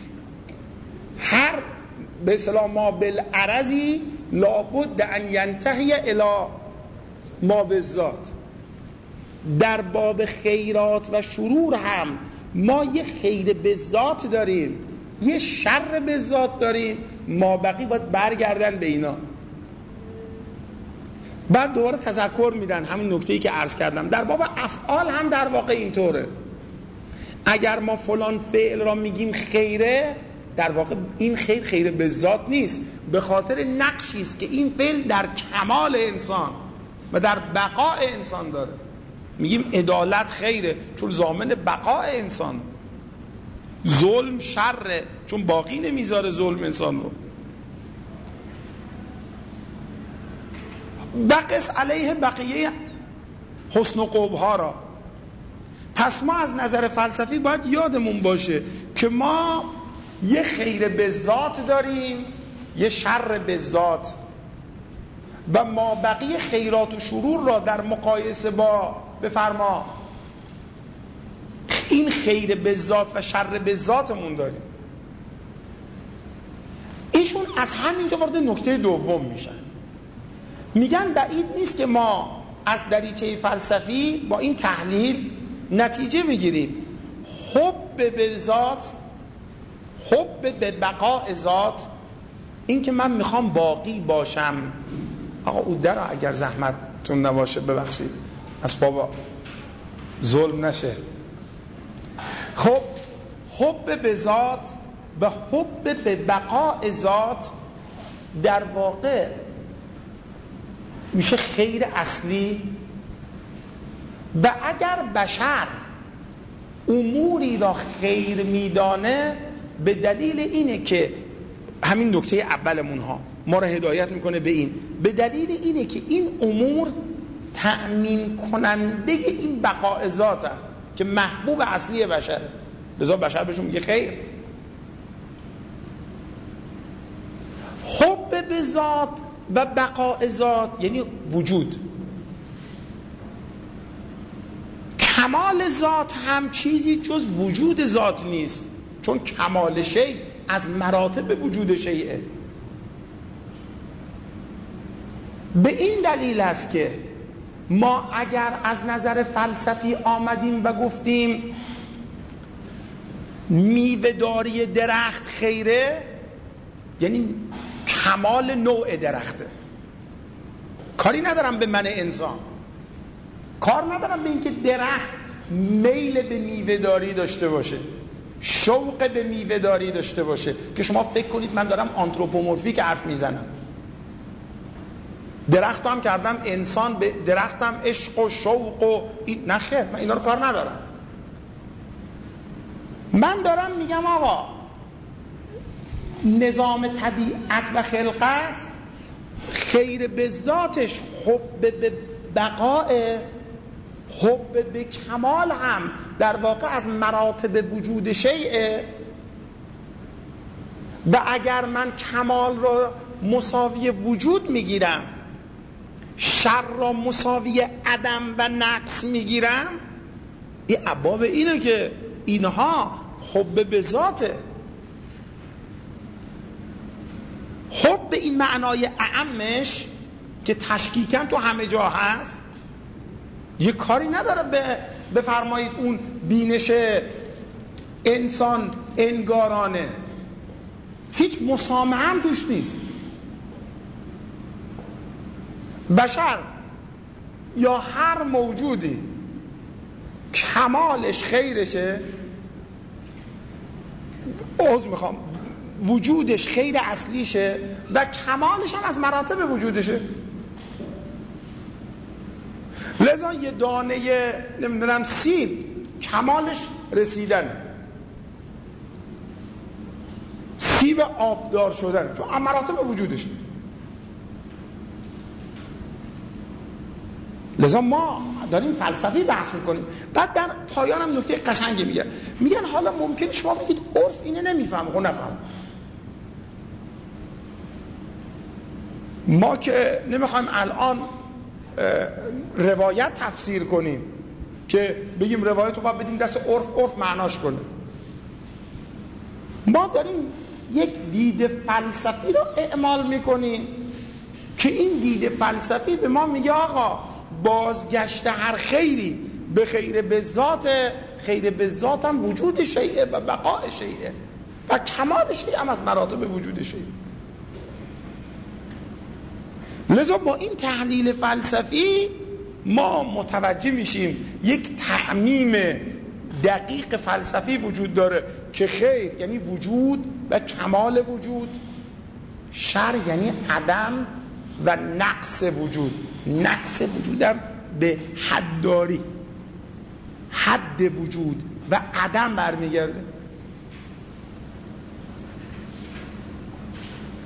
هر به اصطلاح ما بالعرضی لابد ان ینتهی الی ما بالذات. در باب خیرات و شرور هم ما یه خیر به ذات داریم، یه شر به ذات داریم، ما بقی باید برگردن به اینا. بعد دوباره تذکر میدن همین نکته‌ای که عرض کردم در باب افعال هم در واقع اینطوره. اگر ما فلان فعل را میگیم خیره، در واقع این خیر خیر به ذات نیست، به خاطر نقشی است که این فعل در کمال انسان و در بقاء انسان داره. میگیم عدالت خیره چون ضامن بقاء انسان. ظلم شره، چون باقی نمیذاره ظلم انسان رو. بقیس علیه بقیه حسن و قبح‌ها را. پس ما از نظر فلسفی باید یادمون باشه که ما یه خیر به ذات داریم، یه شر به ذات، و ما بقیه خیرات و شرور را در مقایسه با بفرما این خیر به ذات و شر به ذاتمون داریم. ایشون از همینجا وارد نکته دوم میشن، میگن بعید نیست که ما از دریچه فلسفی با این تحلیل نتیجه بگیریم حب به ذات، حب به بقاء ذات، این که من میخوام باقی باشم. آقا او در اگر زحمتتون نباشه ببخشید از بابا ظلم نشه. خب حب به ذات و حب به بقاء ذات در واقع میشه خیر اصلی، و اگر بشر اموری را خیر میدانه به دلیل اینه که همین نکته اولمون ها ما را هدایت میکنه به این، به دلیل اینه که این امور تأمین کننده این بقاء ذات هست که محبوب اصلی بشر، لذا بشر بهشون میگه خیر. حب به ذات و بقاء ذات یعنی وجود. کمال ذات هم چیزی جز وجود ذات نیست، چون کمال شیء از مراتب وجود شیء. به این دلیل است که ما اگر از نظر فلسفی آمدیم و گفتیم میوه‌داری درخت خیره، یعنی کمال نوع درخته. کاری ندارم به من انسان، کار ندارم به اینکه درخت میل به میوه‌داری داشته باشه، شوق به میوه‌داری داشته باشه، که شما فکر کنید من دارم آنتروپومورفیک حرف میزنم. درخت هم کردم انسان، به درختم عشق و شوق و این نخیر، من اینا رو کار ندارم. من دارم میگم آقا نظام طبیعت و خلقت خیر به ذاتش حب به بقاء، حب به کمال هم در واقع از مراتب وجود شیء، و اگر من کمال رو مساوی وجود میگیرم، شر را مساوی عدم و نقص میگیرم، این ابواب اینه که اینها حب به ذاته. حب به این معنای اعمش که تشکیکاً تو همه جا هست، یه کاری نداره به بفرمایید اون بینش انسان انگارانه، هیچ مسامحه هم توش نیست. بشر یا هر موجودی کمالش خیرشه، عذر میخوام وجودش خیر اصلیشه و کمالش هم از مراتب وجودشه. لذا یه دانه نمیدونم سیب کمالش رسیدن، سیب آبدار شدن، چون مراتب وجودش. لذا ما داریم فلسفی بحث میکنیم. بعد در پایان هم نکته قشنگی میگن، میگن حالا ممکنه شما بگید عرف اینه نمیفهم، خب نفهم. ما که نمیخوایم الان روایت تفسیر کنیم که بگیم روایت رو باید بدیم دست عرف، عرف معناش کنه. ما داریم یک دید فلسفی رو اعمال میکنیم که این دید فلسفی به ما میگه آقا بازگشت هر خیری به خیر به ذات، خیر به ذات هم وجود شیء و بقاء شیء و کمال شیء هم از مراتب وجود شیء. لذا با این تحلیل فلسفی ما متوجه میشیم یک تعمیم دقیق فلسفی وجود داره که خیر یعنی وجود و کمال وجود، شر یعنی عدم و نقص وجود. نقص وجودم به حدداری، حد وجود و عدم برمیگرده.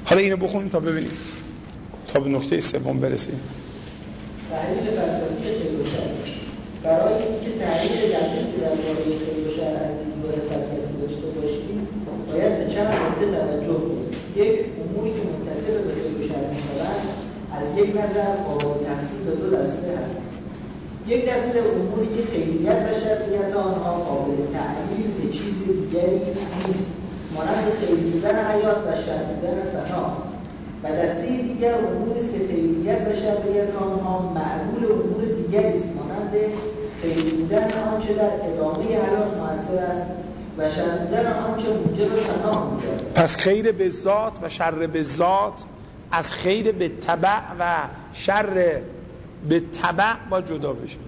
حالا اینو بخونیم تا ببینیم تا به نکته سوم برسیم. تحلیل فلسفی خیر و شر. برای اینکه تحلیل دقیقی درباره خیر و شر از دیدگاه فلسفی داشته باشیم باید به چند نکته توجه کنیم. یک، اموری که منتسب به خیر و شر می‌شوند از یک نظر قابل تقسیم به دو دسته هستند. یک دسته اموری که خیریت و شریعت آنها قابل تعبیر به چیز دیگری نیست، مانند خیر بودن حیات و شر بودن فنا. و دسته دیگر اموری است که خیریت و شریعت آنها معلول امور دیگری است، مانند خیر بودن آنچه در ادامه حیات مؤثر است و شر بودن آنچه موجب فنا می‌گردد. پس خیر به ذات و شر به ذات از خیر به تبع و شر به تبع با جدا بشه.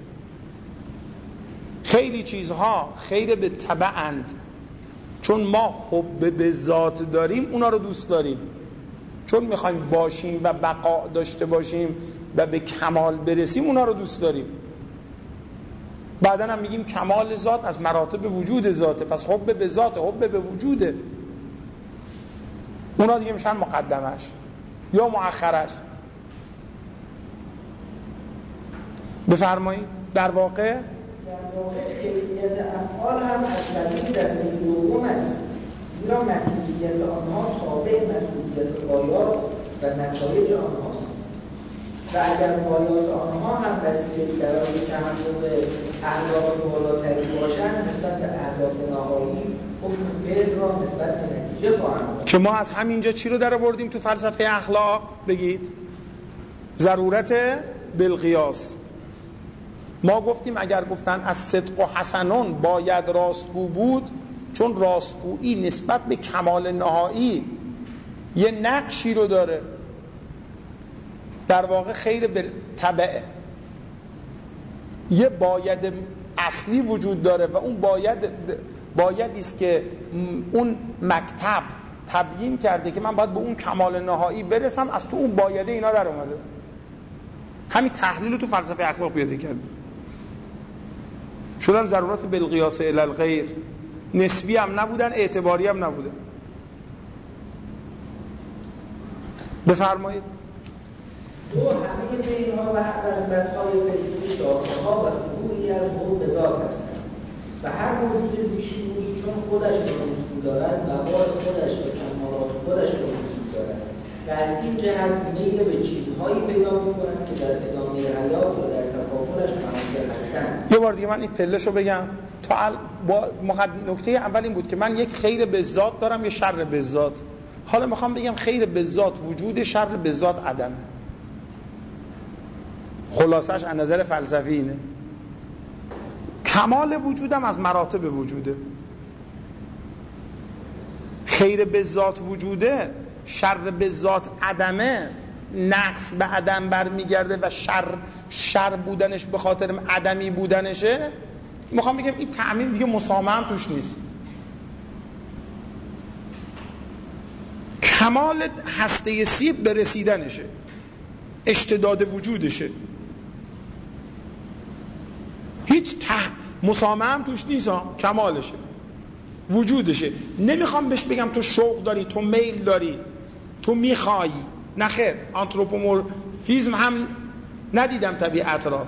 خیلی چیزها خیر به تبع اند، چون ما حب به ذات داریم اونا رو دوست داریم، چون میخوایم باشیم و بقا داشته باشیم و به کمال برسیم اونا رو دوست داریم. بعدا هم میگیم کمال ذات از مراتب وجود ذاته، پس حب به ذاته، حب به وجوده. اونا دیگه میشن مقدمش یا مؤخرش. بفرمایید. در واقع در واقع خیریت افعال هم از قبیل دسته دوم است، زیرا مطلوبیت آنها تابع مسئولیت غایات و نتایج آنهاست و اگر غایات آنها هم وسیله‌ای برای تحقق اهداف بالاتری باشند نسبت به اهداف نهایی حکم فعل را نسبت به نتیجه خواهند داشت. که ما از همینجا چی رو در آوردیم تو فلسفه اخلاق؟ بگید. ضرورت بالقیاس. ما گفتیم اگر گفتن از صدق و حسنون باید راستگو بود، چون راستگویی نسبت به کمال نهایی یه نقشی رو داره. در واقع خیر به تبعه، یه باید اصلی وجود داره و اون باید بایدی است که اون مکتب تبیین کرده که من باید به اون کمال نهایی برسم، از تو اون بایده اینا در اومده. همین تحلیل رو تو فلسفه اخلاق پیاده کرد. شدن ضرورت بالقیاس الی الغیر، نسبی هم نبودن اعتباری هم نبودن. بفرمایید. تو همه بینها و علامت‌های فکری شاخه‌ها و فروعی از حب ذات هستند و هر موجود زیشوری چون خودش را مسلم دارد بقای خودش و کمالات خودش را مسلم دارد و از این جهت میل به چیزهایی پیدا می‌کنند که در ادامه حیات و در تکاملش مؤثر هستند. یه بار دیگه من این پله‌شو بگم. تا با نکته اول این بود که من یک خیر به ذات دارم، یه شر به ذات. حالا میخوام بگم خیر به ذات وجود، شر به ذات عدم. خلاصش از نظر فلسفی اینه. کمال وجودم از مراتب وجوده. خیر به ذات وجوده، شر به ذات عدمه، نقص به عدم برمیگرده و شر شر بودنش به خاطر عدمی بودنشه. میخوام بگم این تعمیم دیگه مسامحه هم توش نیست. کمال هسته سیب به رسیدنشه، اشتداد وجودشه، هیچ ته مسامحه هم توش نیست ها. کمالشه، وجودشه. نمیخوام بهش بگم تو شوق داری، تو میل داری، تو میخوایی. نه خیر، آنتروپومورفیزم هم ندیدم طبیعت را.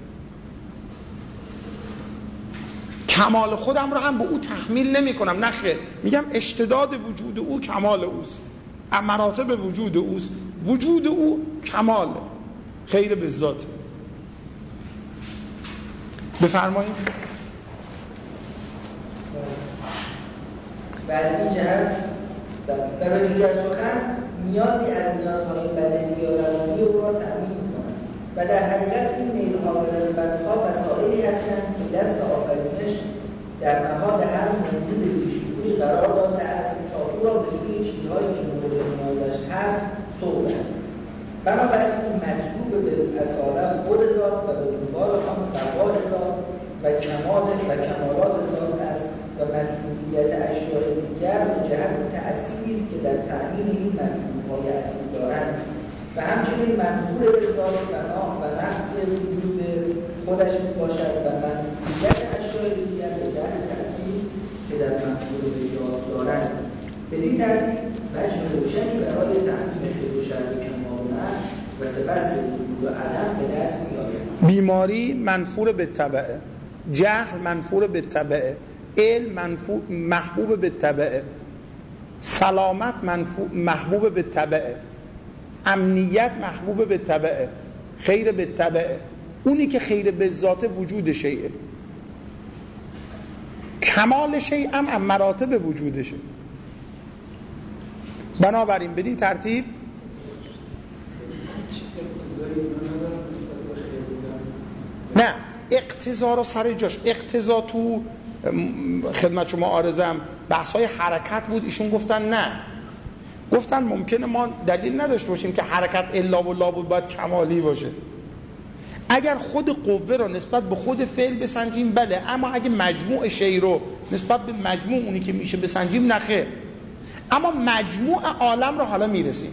کمال خودم رو هم به او تحمیل نمی کنم. نه خیر، میگم اشتداد وجود او کمال اوست، مراتب وجود اوست، وجود او کماله، خیر به ذات. بفرمایید. و از این جهت برای دیگر سخن نیازی از نیازهای بدنی یا روانی او را تأمین می‌کنند و در حقیقت این میل‌ها و رغبت‌ها وسایلی هستند که دست آفرینش در نهاد هر موجود زیرشعوری قرار داده است تا او را به سوی چیزهایی که مورد نیازش هست سوق دهد. بنابراین مطلوب به اصالت خود ذات و به دنبال آن بقای ذات و کمال و کمالات ذات است و مطلوبیت اشیاء دیگر به جهت تأثیری است که در تأمین این مطلوب‌های اصیل دارند و همچنین منظور به ذات فنا و نقص وجود خودش باشد و مطلوبیت اشیاء دیگر به جهت تأثیر که در منظور به ذات دارند. بدین ترتیب وجه روشنی برای تأمین و سپس وجود و عدم به دست می‌آید. بیماری منفور به تبعه، جهل منفور به تبعه، علم منفور محبوب به تبعه، سلامت منفور محبوب به تبعه، امنیت محبوب به تبعه، خیر به تبعه. اونی که خیر به ذات وجود شیء، کمال شیء هم از مراتب وجودشه. بنابراین بدین ترتیب نه اقتضا رو سر جاش. اقتضا تو خدمت شما عارضم بحث های حرکت بود، ایشون گفتن نه، گفتن ممکنه ما دلیل نداشته باشیم که حرکت الا و لا بود باید کمالی باشه. اگر خود قوه رو نسبت به خود فعل بسنجیم بله، اما اگه مجموع شی رو نسبت به مجموع اونی که میشه بسنجیم نخیر. اما مجموع عالم رو حالا میرسیم،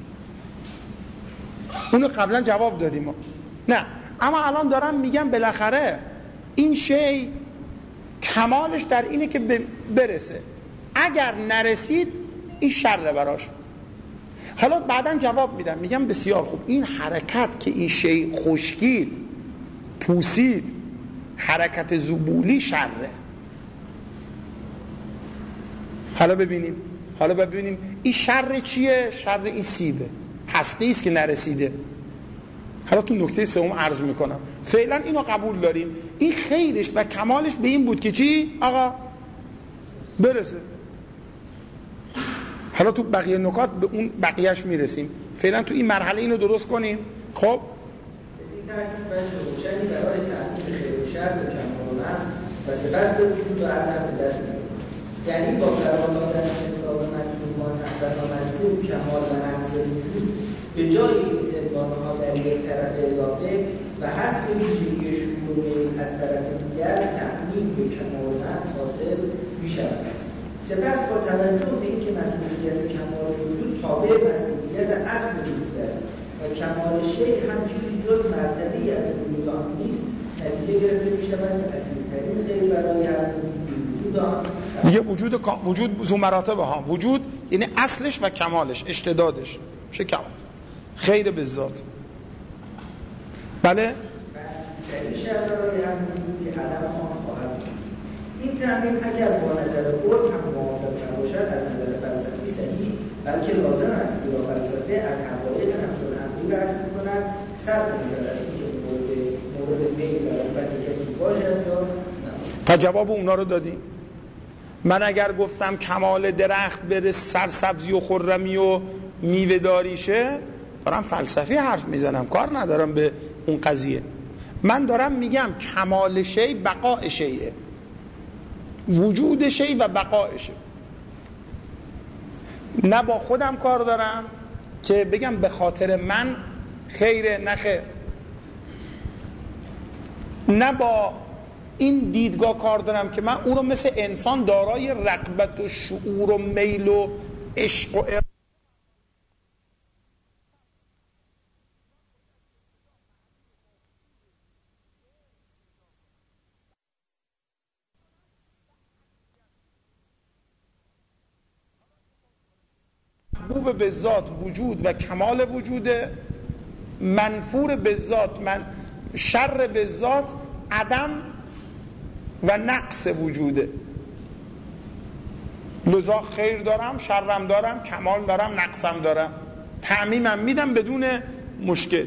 اونو قبلا جواب دادیم ما. نه اما الان دارم میگم بالاخره این شی کمالش در اینه که برسه، اگر نرسید این شر براش. حالا بعدم جواب میدم، میگم بسیار خوب، این حرکت که این شی خشکید پوسید حرکت زبولی شره. حالا ببینیم حالا ببینیم این شر چیه؟ شر این سیبه، هسته ایست که نرسیده. حالا تو نکته سوم عرض میکنم. فعلا اینو قبول داریم، این خیرش و کمالش به این بود که چی؟ آقا برسه. حالا تو بقیه نکات به اون بقیهش میرسیم. فعلا تو این مرحله اینو درست کنیم. خب این ترتیب وجه روشنی برای تحقیق خیر و شر به کمال و نقص و سپس به وجود و عدم به دست می‌آید. یعنی با قرار دادن حساب مطلوب و نامطلوب کمال و نقص وجود به جای این ادغام‌ها در یک طرف اضافه و حذف ویژگی شعور از طرف دیگر تأمین به کمال و نقص حاصل می‌شود. سپس با توجه به اینکه مطلوبیت کمال وجود تابع مطلوبیت اصل وجود است و کمال شیء هم چیزی جز مرتبه‌ای از وجود آن نیست، نتیجه گرفته می‌شود که اصیل‌ترین خیر برای هر وجود آن دیگه وجود وجود ذو مراتبه ها. وجود یعنی اصلش و کمالش، اشتدادش چه کمال خیر به ذات. بله اصیل‌ترین شر برای هر وجودی عدم آن خواهد بود. این تعمیم اگر با نظر عرف هم موافق نباشد از نظر فلسفی صحیح، بلکه لازم است زیرا فلسفه از حقایق نفس الامری بحث می‌کند، صرف نظر از اینکه مورد مورد میل و رغبت کسی باشد یا نه. تا جواب اونا رو دادیم. من اگر گفتم کمال درخت بره سرسبزی و خرمی و میوه داریشه، دارم فلسفی حرف میزنم، کار ندارم به اون قضیه. من دارم میگم کمال شی بقاء شیء، وجود شی و بقایشه. نه با خودم کار دارم که بگم به خاطر من خیره نخیر، نه با این دیدگاه کار دارم که من اون رو مثل انسان دارای رغبت و شعور و میل و عشق و اراده محبوب به ذات وجود و کمال وجوده، منفور به ذات من شر به ذات عدم و نقص وجوده. لذا خیر دارم، شرم دارم، کمال دارم، نقصم دارم، تعمیمم میدم بدون مشکل.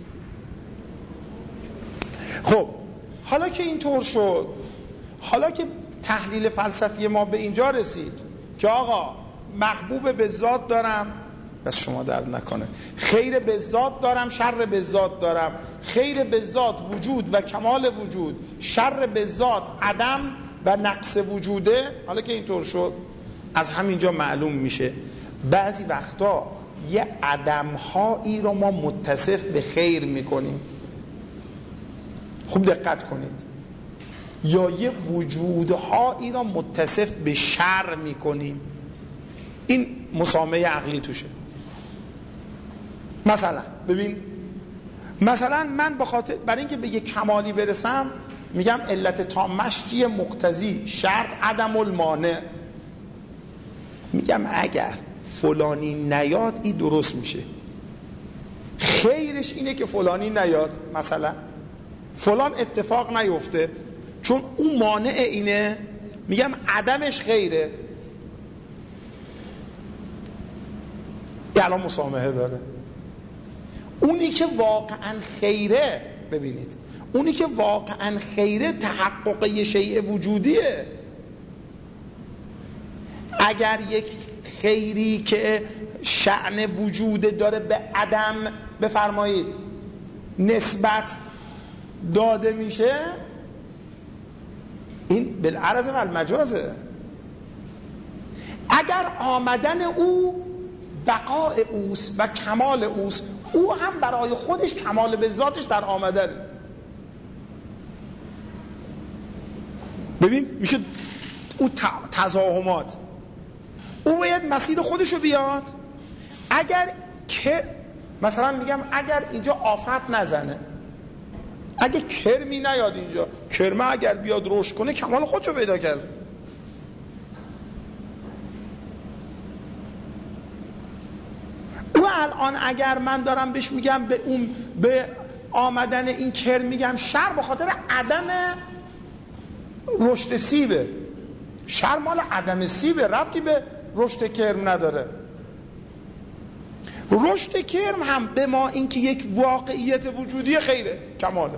خب حالا که اینطور شد، حالا که تحلیل فلسفی ما به اینجا رسید که آقا محبوب به ذات دارم، دست شما درد نکنه، خیر به ذات دارم، شر به ذات دارم، خیر به ذات وجود و کمال وجود، شر به ذات عدم و نقص وجوده. حالا که اینطور شد، از همینجا معلوم میشه بعضی وقتا یه عدم‌هایی رو ما متصف به خیر میکنیم، خوب دقت کنید، یا یه وجودهایی رو متصف به شر میکنیم. این مسامحه عقلی توشه. مثلا ببین، مثلا من بخاطر برای اینکه به یک کمالی برسم میگم علت تامش چیه؟ مقتضی شرط عدم المانع. میگم اگر فلانی نیاد این درست میشه. خیر خیرش اینه که فلانی نیاد، مثلا فلان اتفاق نیفته، چون اون مانع اینه، میگم عدمش خیره. الان مسامحه داره. اونی که واقعا خیره، ببینید اونی که واقعا خیره تحقق یه شیء وجودیه. اگر یک خیری که شأن وجود داره به عدم بفرمایید نسبت داده میشه، این بالعرض و المجازه. اگر آمدن او بقاء اوست و کمال اوست، او هم برای خودش کمال به ذاتش در آمدن. ببین میشه او تزاحمات، او باید مسیر خودشو بیاد. اگر که مثلا میگم اگر اینجا آفت نزنه، اگه کرمی نیاد اینجا، کرمه اگر بیاد رشد کنه کمال خودشو پیدا کرده. او الان اگر من دارم بهش میگم به اون به آمدن این کرم میگم شر، به خاطر عدم رشد سیبه. شر مال عدم سیبه، ربطی به رشد کرم نداره. رشد کرم هم به ما اینکه یک واقعیت وجودی خیره، کماله.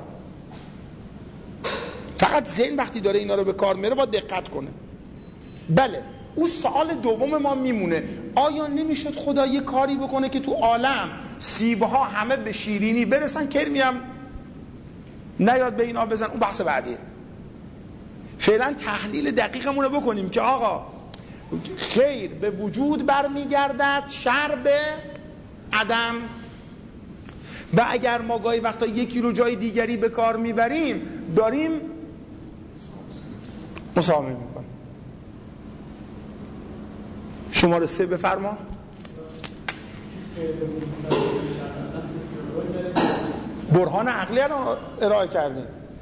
فقط ذهن وقتی داره اینا رو به کار میره با دقت کنه. بله او سوال دوم ما میمونه، آیا نمیشد خدا یه کاری بکنه که تو عالم سیبها همه به شیرینی برسن، کرمی هم نیاد به اینا بزن؟ اون بحث بعدیه. فعلا تحلیل دقیقمون رو بکنیم که آقا خیر به وجود برمیگردد، شر به عدم. و اگر ما گاهی وقتا یکی رو جای دیگری به کار میبریم داریم مسامحه میکنیم. شماره سه بفرما. برهان عقلی رو ارائه کردیم،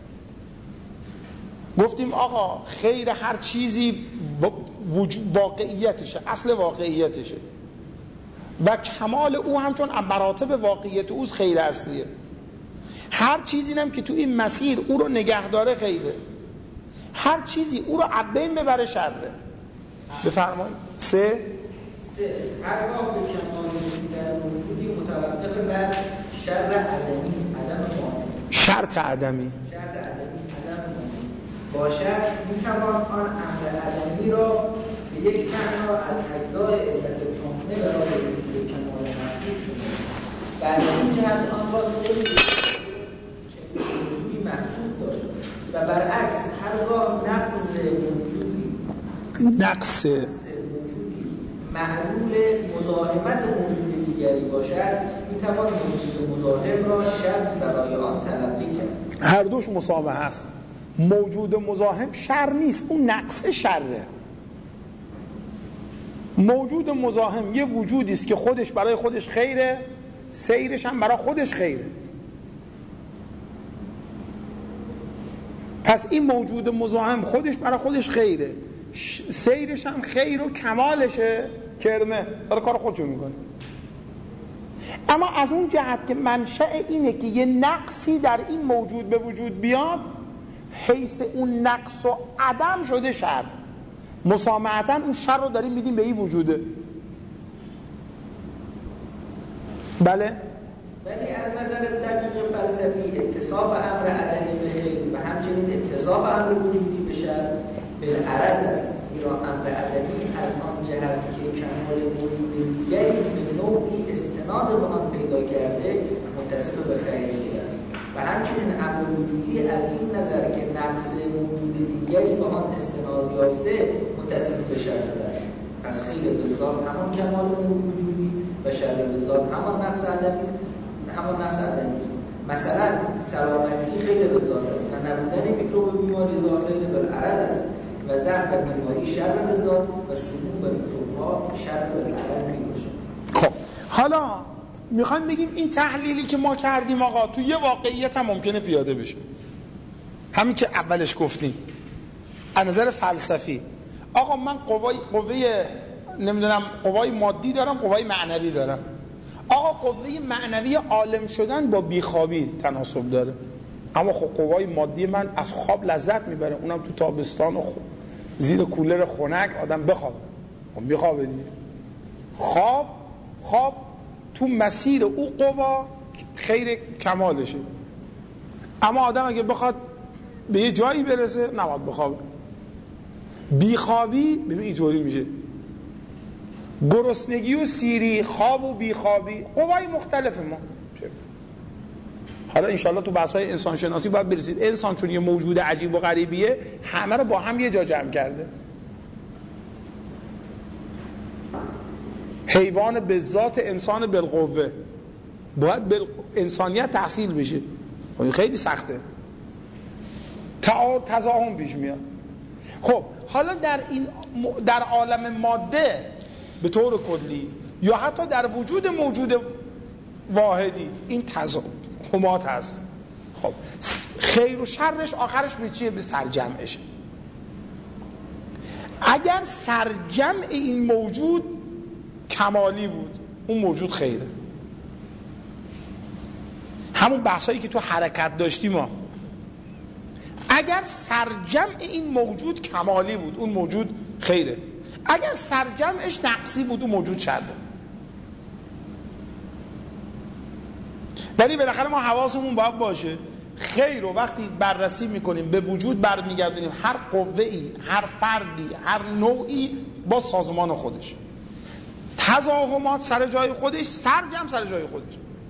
گفتیم آقا خیر هر چیزی واقعیتشه، اصل واقعیتشه و کمال او هم چون مراتب واقعیت اوست خیر اصلیه. هر چیزی هم که تو این مسیر او رو نگه داره خیره، هر چیزی او رو عبین ببره شره. بفرمایید. سه سه هرگاه به کمال رسیدن وجودی متوقف بر شر عدمی، عدم مانع، شرط عدمی شرط عدمی عدم مانع باشد، میتوان آن امر عدمی را به یک معنا از اجزای علت تامه برای رسیدن کمال محسوس شده. بعد این جهت آن را خیلی وجودی محسوب داشت و برعکس هرگاه نقص وجودی نقص معلول مزاحمت موجود دیگری باشد، میتوان موجود مزاحم را شر برای آن تلقی کرد. هر دوش مسامحه است. موجود مزاحم شر نیست، اون نقص شره. موجود مزاحم یه وجودی است که خودش برای خودش خیره، سیرش هم برای خودش خیره. پس این موجود مزاحم خودش برای خودش خیره، سیرش هم خیر و کمالشه، کرمه داره کار خودشو میکنه. اما از اون جهت که منشأ اینه که یه نقصی در این موجود به وجود بیاد، حیث اون نقص و عدم شده شر. مسامحتاً اون شر رو داریم میدیم به این وجوده. بله؟ ولی از نظر دقیق فلسفی اتصاف امر عدمی به خیر و همچنین اتصاف امر وجودی به شر بالعرض است، زیرا امر عدمی از آن جهت که کمال موجود دیگری به نوعی استناد به آن پیدا کرده متصف به خیر شده است و همچنین امر وجودی از این نظر که نقص موجود دیگری به آن استناد یافته متصف به شر شده است. پس خیر به ذات همان کمال وجودی و شر به ذات همان نقص عدمی است، همان نقص عدمی است. مثلا سلامتی خیر به ذات است و نبودن میکروب بیماری ذات خیر بالعرض است و ضعف و بیماری شر به ذات و سموم و میکروب‌ها شر بالعرض میباشد. خب حالا میخوایم بگیم این تحلیلی که ما کردیم آقا تو یه واقعیت هم ممکنه پیاده بشه، همین که اولش گفتیم از نظر فلسفی. آقا من قوای قوه نمیدونم قوای مادی دارم، قوای معنوی دارم. آقا قوه معنوی عالم شدن با بیخوابی تناسب داره، اما خب قوای مادی من از خواب لذت میبره، اونم تو تابستان و خو... زیر کولر خنک آدم بخوابه، خب بخوابه دیگه. خواب خواب تو مسیر او قوا خیر کمالشه، اما آدم اگه بخواد به یه جایی برسه نباید بخوابه. بیخوابی ببین اینطوری میشه، گرسنگی و سیری، خواب و بیخوابی، قوای مختلف ما. حالا انشالله تو بحث‌های انسان شناسی باید برسید انسان چون یه موجود عجیب و غریبیه همه رو با هم یه جا جمع کرده. حیوان به ذات، انسان بالقوه، باید به انسانیت تحصیل بشه، خیلی سخته، تزاحم پیش میاد. خب حالا در این در عالم ماده به طور کلی یا حتی در وجود موجود واحدی این تزاحمات هست. خب خیر و شرش آخرش به چیه؟ به سرجمعشه. اگر سرجمع این موجود کمالی بود اون موجود خیره. همون بحثایی که تو حرکت داشتیم ما، اگر سرجمع این موجود کمالی بود اون موجود خیره، اگر سرجمعش نقصی بود اون موجود شره. ولی بالاخره ما حواسمون باید باشه خیر رو وقتی بررسی میکنیم به وجود برمیگردونیم، هر قوه‌ای، هر فردی، هر نوعی با سازمان خودش، تزاحمات سر جای خودش، سرجم سر جای خودش.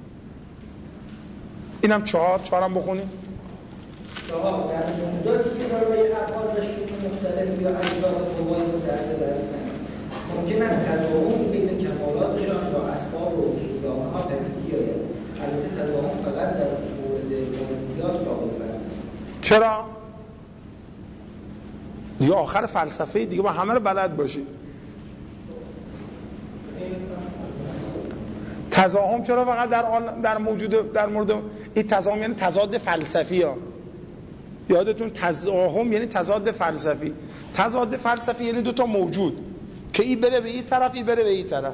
اینم چهار چهارم بخونیم. چهار در موجوداتی که دارای ابعاد و شکل مختلف یا اجزا و قوای متعدد هستند ممکن است تزاحمی بین کمالاتشان با اسباب و اصولنامه‌ها پدید بیاید. البته تزاحم فقط در مورد موجودات واقع است. چرا؟ دیگه آخر فلسفه دیگه با همه رو بلد باشی. تزاحم چرا فقط در در موجود در مورد این تزاحم یعنی تضاد فلسفی ها. یادتون تزاحم یعنی تضاد فلسفی. تضاد فلسفی یعنی دو تا موجود که این بره به این طرف این بره به این طرف.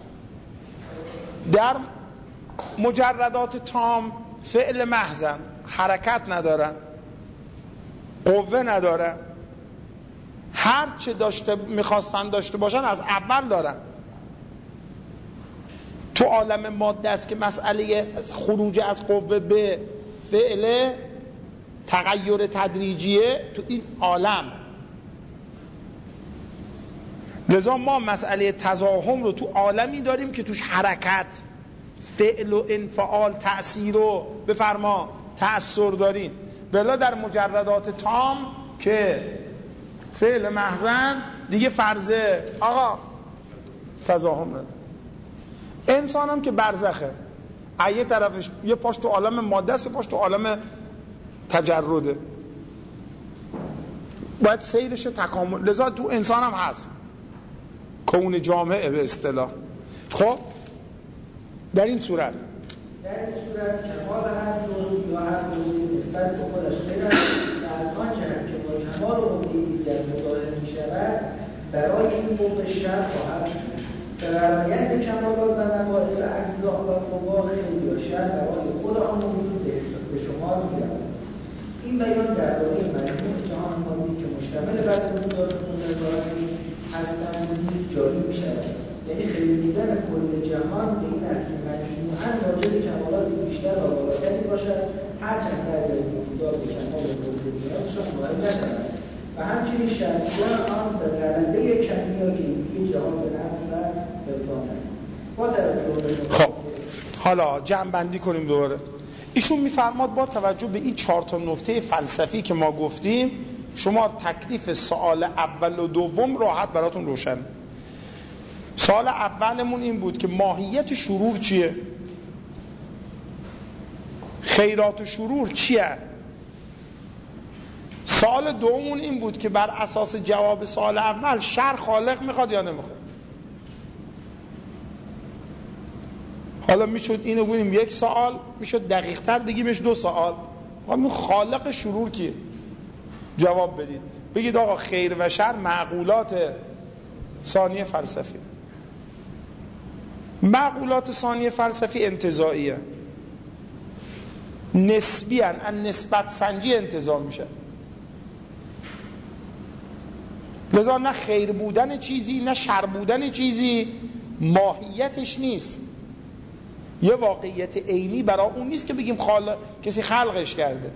در مجردات تام فعل محضن، حرکت ندارن، قوه ندارن، هر چه داشته میخواستن داشته باشن از اول دارن. تو عالم ماده است که مسئله خروج از قوه به فعل تغییر تدریجیه تو این عالم. لذا ما مسئله تزاحم رو تو عالمی داریم که توش حرکت، فعل و انفعال، تأثیر و بفرما تأثیر داریم. بلا در مجردات تام که فعل محضن دیگه فرضه آقا تزاحم نداره. انسان هم که برزخه، یه طرفش یه پاش تو عالم ماده است یه پاش تو عالم تجرده، باید سیرش تکامل. لذا تو انسان هم هست کون جامعه به اصطلاح. خب در این صورت در این صورت کمال هر جزء یا هر موجودی نسبت به خودش غیر از آن جهت که با کمال قوه‌ای دیگر مظاهر می‌شود برای این قوه شرط خواهد بود. فرآیند کمالات و نواقص اجزا و قوا خیر یا شر برای خود آن موجود به شمار می‌رود. این بیان درباره مجموع جهان مادی که مشتمل بر موجودات متضادی هستند نیز جاری می‌شود. یعنی خیلی بودن کل جهان به این است که مجموعاً واجد کمالات بیشتر و بالاتری باشد، هرچند بعضی از موجودات به کمال خود نیازشان نائل نشوند و همچنین شرطیان آن به غلبه کمی کیفی جهان به نفس و فقدان است. با توجه به خب حالا جمع بندی کنیم دوباره. ایشون میفرماد با توجه به این چهار تا نکته فلسفی که ما گفتیم شما تکلیف سوال اول و دوم راحت براتون روشن. سوال اولمون این بود که ماهیت شرور چیه؟ خیرات و شرور چیه؟ سوال دومون این بود که بر اساس جواب سوال اول شر خالق میخواد یا نمیخواد؟ حالا میشد اینو بگیم یک سوال، میشد دقیق تر بگیمش دو سوال. میخوام خالق شرور کیه؟ جواب بدید. بگید آقا خیر و شر معقولات ثانی فلسفی. معقولات ثانی فلسفی انتزاعیه، نسبی هن، ان نسبت سنجی انتزاع میشه. لذا نه خیر بودن چیزی نه شر بودن چیزی ماهیتش نیست، یه واقعیت عینی برای اون نیست که بگیم خالق کسی خلقش کرده.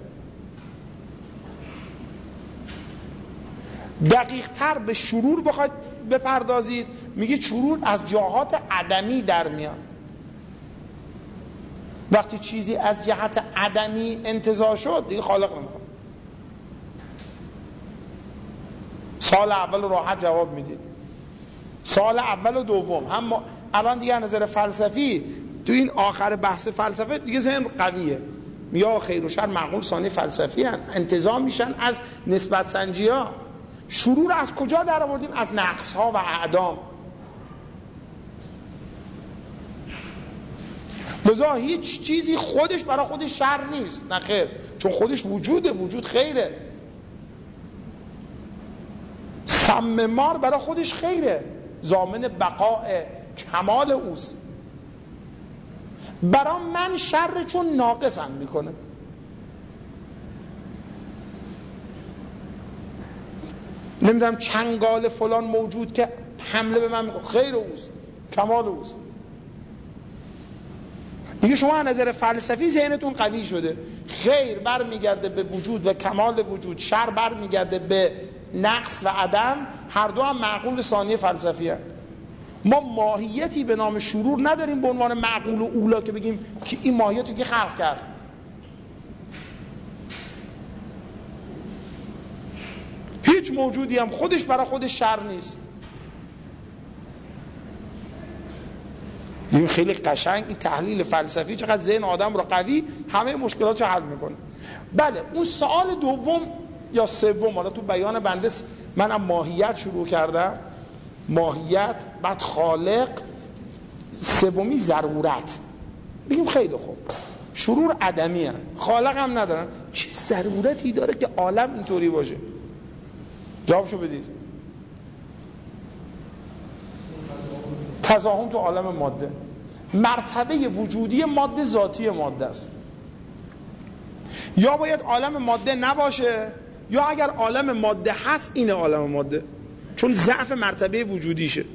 دقیق تر به شرور بخواید بپردازید، میگه شرور از جهات عدمی در میاد. وقتی چیزی از جهت عدمی انتزاع شد دیگه خالق نمیخواد. سال اول راحت جواب میدید، سال اول و دوم هم ما الان دیگه نظر فلسفی تو این آخر بحث فلسفه دیگه ذهن قویه، یا خیر و شر معقول ثانی فلسفی هن، انتزاع میشن از نسبت سنجی ها. شرور از کجا در آوردیم؟ از نقص ها و اعدام. لذا هیچ چیزی خودش برای خودش شر نیست، نه خیر، چون خودش وجوده، وجود خیره. سم مار برای خودش خیره، ضامن بقاء کمال اوست. برای من شر چون ناقصم میکنه. نمیدونم چنگال فلان موجود که حمله به من میکنه، خیر اوست، کمال اوست. دیگه شما از نظر فلسفی ذهنتون قوی شده، خیر برمیگرده به وجود و کمال وجود، شر برمیگرده به نقص و عدم، هر دو هم معقول ثانی فلسفی هست. ما ماهیتی به نام شرور نداریم به عنوان معقول و اولا که بگیم که این ماهیتی که خلق کرد. هیچ موجودی هم خودش برای خودش شر نیست. این خیلی قشنگ این تحلیل فلسفی چقدر ذهن آدم رو قوی همه مشکلات رو حل میکنه. بله اون سوال دوم یا سوم، حالا تو بیان بنده منم ماهیت شروع کردم، ماهیت، بعد خالق، سومی ضرورت. بگیم خیلی خوب، شرور عدمی هم، خالق هم ندارن، چه ضرورتی داره که عالم اینطوری باشه؟ جوابشو بدید. تزاحم تو عالم ماده، مرتبه وجودی ماده ذاتی ماده است. یا باید عالم ماده نباشه، یا اگر عالم ماده هست اینه عالم ماده، چون ضعف مرتبه وجودیشه.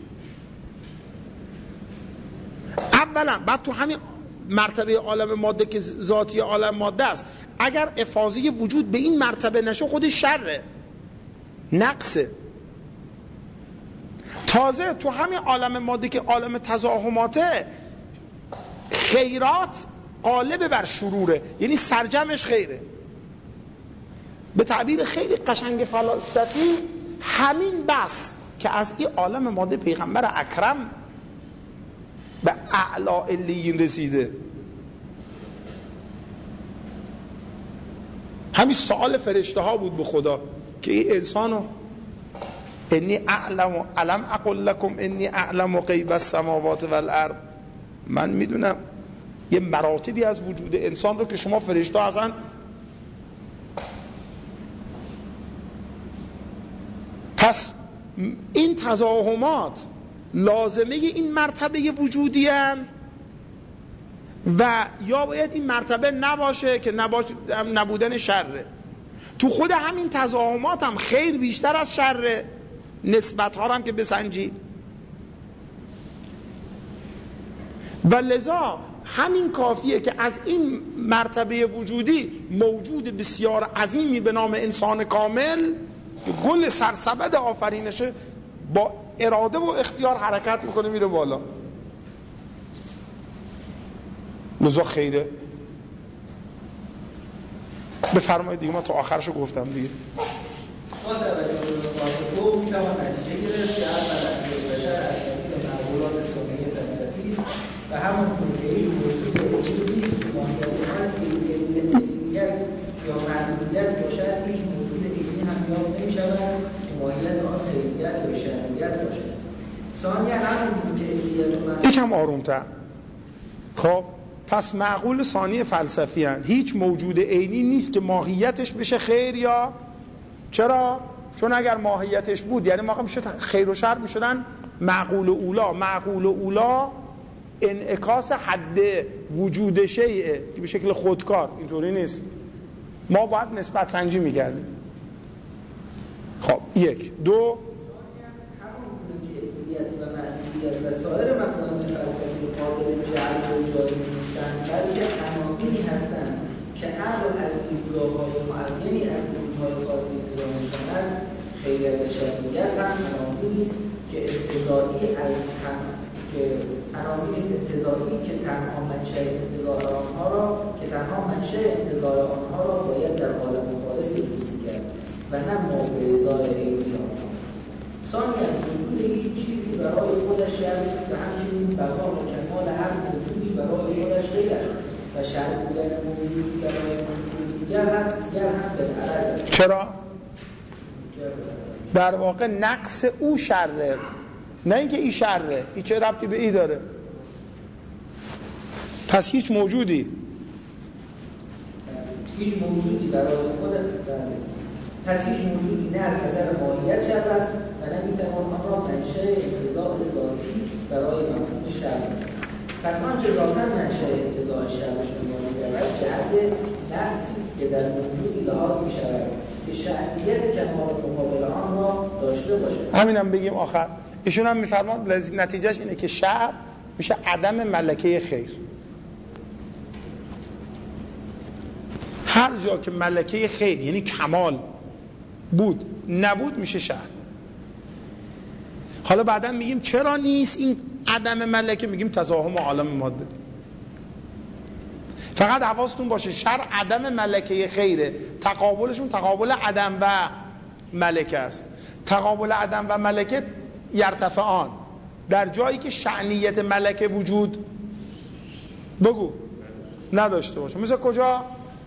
اولا بعد تو همین مرتبه عالم ماده که ذاتی عالم ماده است، اگر افاضه وجود به این مرتبه نشه خودش شره، نقصه. تازه تو همین عالم ماده که عالم تزاحماته، خیرات غالب بر شروره، یعنی سرجمش خیره. به تعبیر خیلی قشنگ فلسفی، همین بس که از این عالم ماده پیغمبر اکرم به اعلی علیین رسیده. همین سوال فرشته ها بود به خدا که این انسانو انی اعلم علم اقل لکم انی اعلم غیب السماوات والارض، من میدونم یه مراتبی از وجود انسان رو که شما فرشته اصلا. پس این تزاحمات لازمه این مرتبه وجودی هن و یا باید این مرتبه نباشه که نباشه نبودن شره. تو خود همین تزاحمات هم خیر بیشتر از شره، نسبت ها هم که بسنجی. و لذا همین کافیه که از این مرتبه وجودی موجود بسیار عظیمی به نام انسان کامل که گل سرسبد آفرینشه با اراده و اختیار حرکت میکنه میره بالا. لذا خیره. بفرمایید دیگه، ما تا آخرشو گفتم دیگه. ما در بجای دو میتوان نتیجه گرفت که اولا بشر از طریق معقولات ثانی فلسفی است و همون نکته‌ای وجود وجود نیست که ماهیت هر علمیت یا معلولیت باشد، هیچ موجود علمی هم یافت نمی‌شود که ماهیت آن خیریت یا شرعیت باشد. ثانیاً همون که علیت و معلولیت یکم آروم‌تر. خب پس معقول ثانی فلسفی هن. هیچ موجود عینی نیست که ماهیتش بشه خیر یا چرا؟ چون اگر ماهیتش بود یعنی ما میشد خیر و شر میشدن معقول و اولا. معقول و اولا انعکاس حد وجود شیء که به شکل خودکار، اینطوری نیست. ما باید نسبت سنجی میکردیم. خب یک دو و معنویت و سایر مفاهیم فلسفی قابل جعل و ایجاد نیستند، بلکه عناوینی هستند که عقل از دیدگاه‌های معینی از نمودهای خاصی ابتدا می‌کند. خیریت و شرعیت هم عناوینی است که اقتضایی از که عناوینی است اقتضایی که تنها منشأ انتظار آنها را که تنها منشأ انتظار آنها را باید در عالم خارج وجود کرد و نه مابعضای عینی آنها. ثانیاً وجود هیچ چیزی برای خودش شرط است و همچنین بقا و کمال هر موجودی برای خودش غیر است و شرط بودن موجودی برای موجود دیگر هم دیگر هم بالعرض است. چرا؟ در واقع نقص او شره، نه اینکه ای شره. ای چه ربطی به ای داره؟ پس هیچ موجودی هیچ موجودی برای خودش پس هیچ موجودی نه از نظر ماهیت شر است و نمیتوان آن را منشأ انتزاع ذاتی برای مفهوم شر. پس آنچه ذاتا منشأ انتزاع شر شمار می‌شود جهت نقصی است که در موجودی لحاظ می‌شود که شأنیت کمال مقابل آن را داشته باشد. همینم بگیم آخر. ایشون هم می‌فرماد نتیجهش اینه که شر میشه عدم ملکه خیر. هر جا که ملکه خیر یعنی کمال بود نبود میشه شر. حالا بعدا میگیم چرا نیست این عدم ملکه، میگیم تزاحم عالم ماده. فقط حواستون باشه شر عدم ملکه خیره، تقابلشون تقابل عدم و ملکه است. تقابل عدم و ملکه یرتفعان، در جایی که شأنیت ملکه وجود بگو نداشته باشه. مثل کجا؟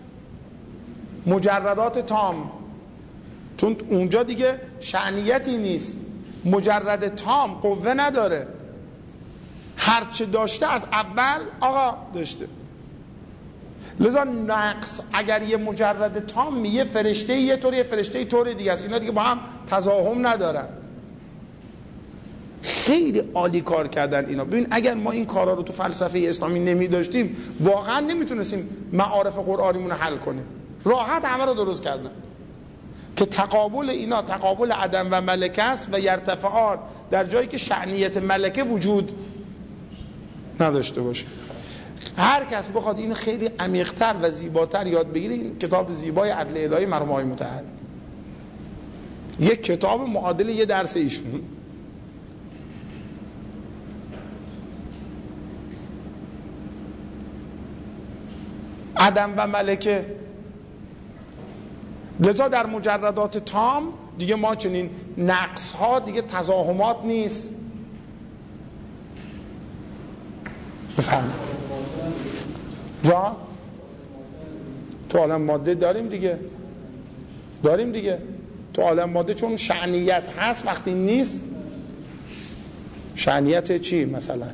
مجردات تام، چون اونجا دیگه شأنیتی نیست، مجرد تام قوه نداره، هرچه داشته از اول آقا داشته. لذا نقص اگر یه مجرد تام یه فرشته یه طور یه فرشته یه طور دیگه است، اینا دیگه با هم تزاحم ندارن. خیلی عالی کار کردن اینا. ببین اگر ما این کارا رو تو فلسفه اسلامی نمی داشتیم واقعا نمیتونستیم معارف قرآنیمون رو حل کنیم. راحت همه رو درست کردن که تقابل اینا تقابل عدم و ملکه است و یرتفعان، در جایی که شأنیت ملکه وجود نداشته باشه. هر کس بخواد این خیلی عمیق‌تر و زیباتر یاد بگیره، این کتاب زیبای عدل الهی مرحوم آقای متحد، یک کتاب معادل یه درس ایشون. عدم و ملکه. لذا در مجردات تام دیگه ما چنین نقص ها دیگه تزاحمات نیست. بفهم جان تو عالم ماده داریم دیگه داریم دیگه تو عالم ماده چون شأنیت هست وقتی نیست. شأنیت چی مثلا؟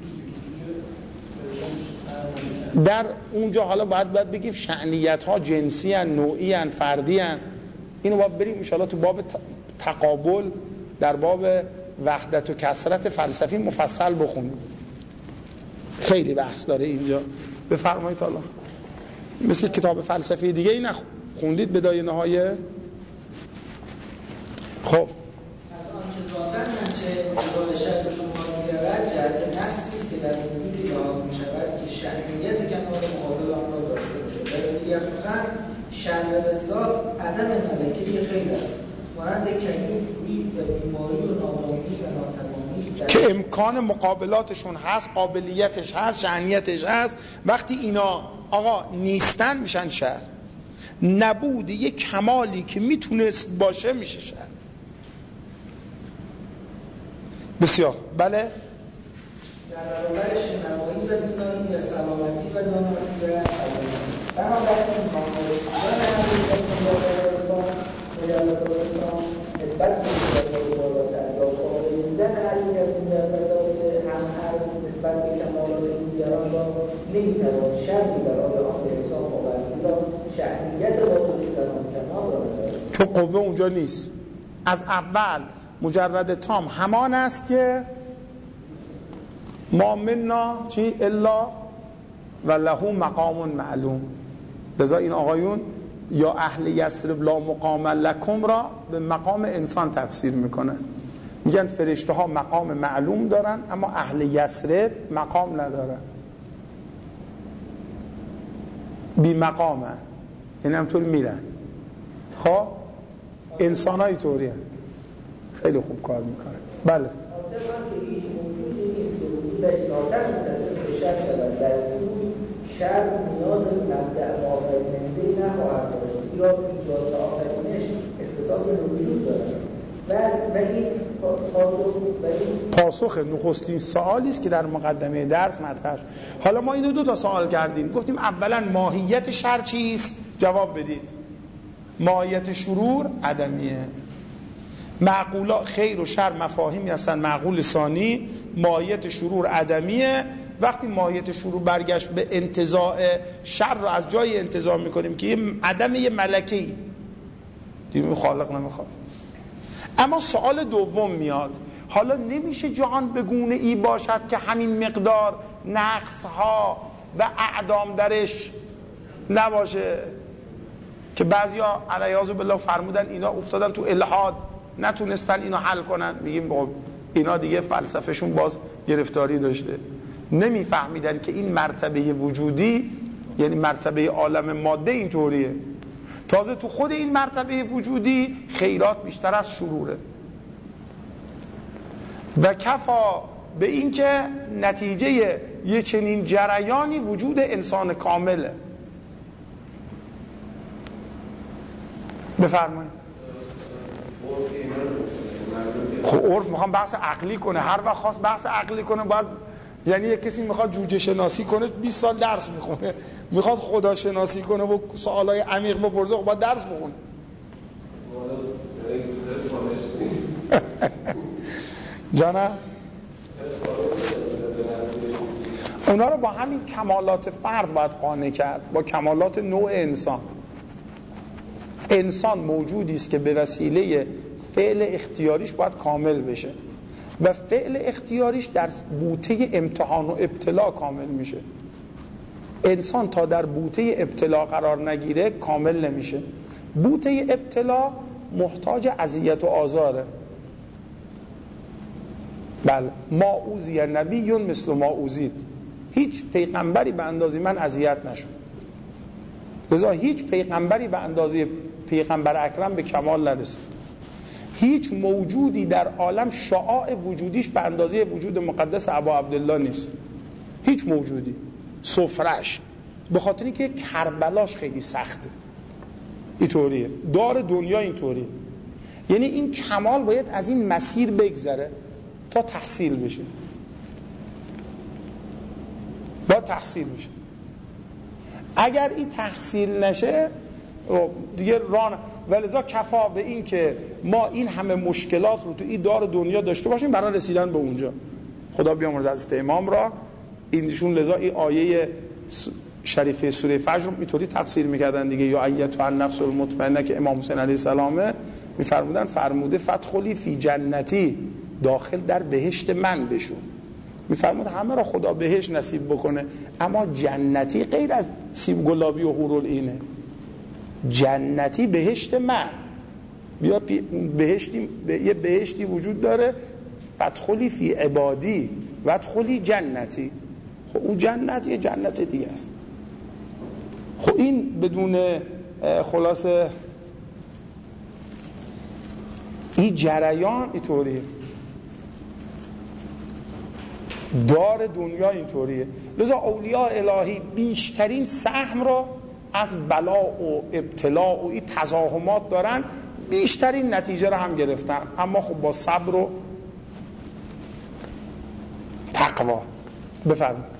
در اونجا حالا باید باید بگیم شأنیت ها جنسی هن، نوعی هن، فردی هن. اینو باید بریم انشاءالله تو باب تقابل در باب وحدت و کثرت فلسفی مفصل بخونیم. خیلی بحث داره اینجا. بفرمایید حالا مثل کتاب فلسفی دیگه ای نخوندید بدای نهایه؟ خب از آنچه ذاتاً منشأ انتزاع شر به شما می‌گیرد جهت نقصی است که در وجود لحاظ می‌شود که شأنیت کمال مقابل آن را داشته باشد. در دیگر سخن شر به ذات عدم ملکه خیر است، مانند کمی و بیماری و نادانی و ناتمامی که امکان مقابلاتشون هست، قابلیتش هست، شأنیتش هست. وقتی اینا آقا نیستن میشن شر. نبود یک کمالی که میتونست باشه میشه شر. بسیار بله. در برابر شنوایی و بینایی و سلامتی و دانایی و بنابراین کامل بودن حقیقت مدارکان مجلداتان نسبت به مجلدات بالاتر یا قابل بودن حقیقت مجلدات هم عرض نسبت به کمالات دیگران را نمیتوان شرطی برای آن به حساب آورد، زیرا شأنیت باطل شدن آن کمال را ندارد، چون قوه اونجا نیست. از اول مجرد تام همان است که ما منا چی الا و له مقام معلوم. لذا این آقایون یا اهل یثرب لا مقام لکم را به مقام انسان تفسیر میکنن، میگن فرشته ها مقام معلوم دارن اما اهل یثرب مقام ندارن، بی مقامه، یعنی همطور میرن. خب انسان های طوری هن. خیلی خوب کار میکنن. بله شر نیاز مبدأ آفریننده نخواهد داشت، زیرا ایجاد آفرینش اختصاص به وجود دارد. و این پاسخ نخستین سوالی است که در مقدمه درس مطرح شد. حالا ما اینو دو تا سوال کردیم، گفتیم اولا ماهیت شر چیست؟ جواب بدید. ماهیت شرور عدمیه. معقولا خیر و شر مفاهیمی هستن معقول ثانی، ماهیت شرور عدمیه. وقتی ماهیت شروع برگشت به انتزاع شر رو از جای انتزاع میکنیم که یه عدم یه ملکی دیگه خالق نمیخواد. اما سوال دوم میاد، حالا نمیشه جهان به گونه ای باشد که همین مقدار نقص ها و اعدام درش نباشه که بعضیا علیاذ بالله فرمودن اینا افتادن تو الحاد نتونستن اینو حل کنن. میگیم اینا دیگه فلسفهشون باز گرفتاری داشته، نمیفهمیدن که این مرتبه وجودی یعنی مرتبه عالم ماده اینطوریه. تازه تو خود این مرتبه وجودی خیرات بیشتر از شروره و کفا به این که نتیجه یه چنین جریانی وجود انسان کامله. بفرمایید. خب عرف میخوام بحث عقلی کنه، هر وقت خواست بحث عقلی کنه باید، یعنی یک کسی میخواد جوجه شناسی کنه بیست سال درس میخونه، میخواد خدا شناسی کنه و سوالای عمیق بپرسه باید درس بخونه. جانا اونا رو با همین کمالات فرد باید قانع کرد، با کمالات نوع انسان. انسان موجودی است که به وسیله فعل اختیاریش باید کامل بشه و فعل اختیاریش در بوته امتحان و ابتلا کامل میشه. انسان تا در بوته ابتلا قرار نگیره کامل نمیشه. بوته ابتلا محتاج اذیت و آزاره. بله ما اوذی نبی مثل ما اوذید، هیچ پیغمبری به اندازه من اذیت نشد. لذا هیچ پیغمبری به اندازه پیغمبر اکرم به کمال نرسید. هیچ موجودی در عالم شعاع وجودیش به اندازه وجود مقدس ابا عبدالله نیست. هیچ موجودی سفرش، به خاطر اینکه کربلاش خیلی سخته. اینطوریه دار دنیا، اینطوریه. یعنی این کمال باید از این مسیر بگذره تا تحصیل بشه، باید تحصیل بشه. اگر این تحصیل نشه دیگه ران. ولذا کفا به این که ما این همه مشکلات رو تو این دار دنیا داشته باشیم برای رسیدن به اونجا. خدا بیامرزه حضرت امام را اینشون. لذا این آیه شریفه سوره فجر رو اینطوری تفسیر میکردن دیگه، یا ایتها النفس المطمئنه که امام حسین علیه السلام میفرمودن فرموده فدخلی فی جنتی، داخل در بهشت من بشو. میفرمود همه را خدا بهشت نصیب بکنه اما جنتی غیر از سیب گلابی و حورالعینه. جنتی بهشت من، بیا بهشتی، یه بهشتی وجود داره فدخلی فی عبادی وادخلی جنتی. خب اون جنت یه جنت دیگه است. خب این بدون خلاصه این جریان اینطوریه، دار دنیا اینطوریه. لذا اولیاء الهی بیشترین سهم رو از بلا و ابتلا و این تزاحمات دارن، بیشترین نتیجه رو هم گرفتن، اما خب با صبر و تقوا. بفرمایید.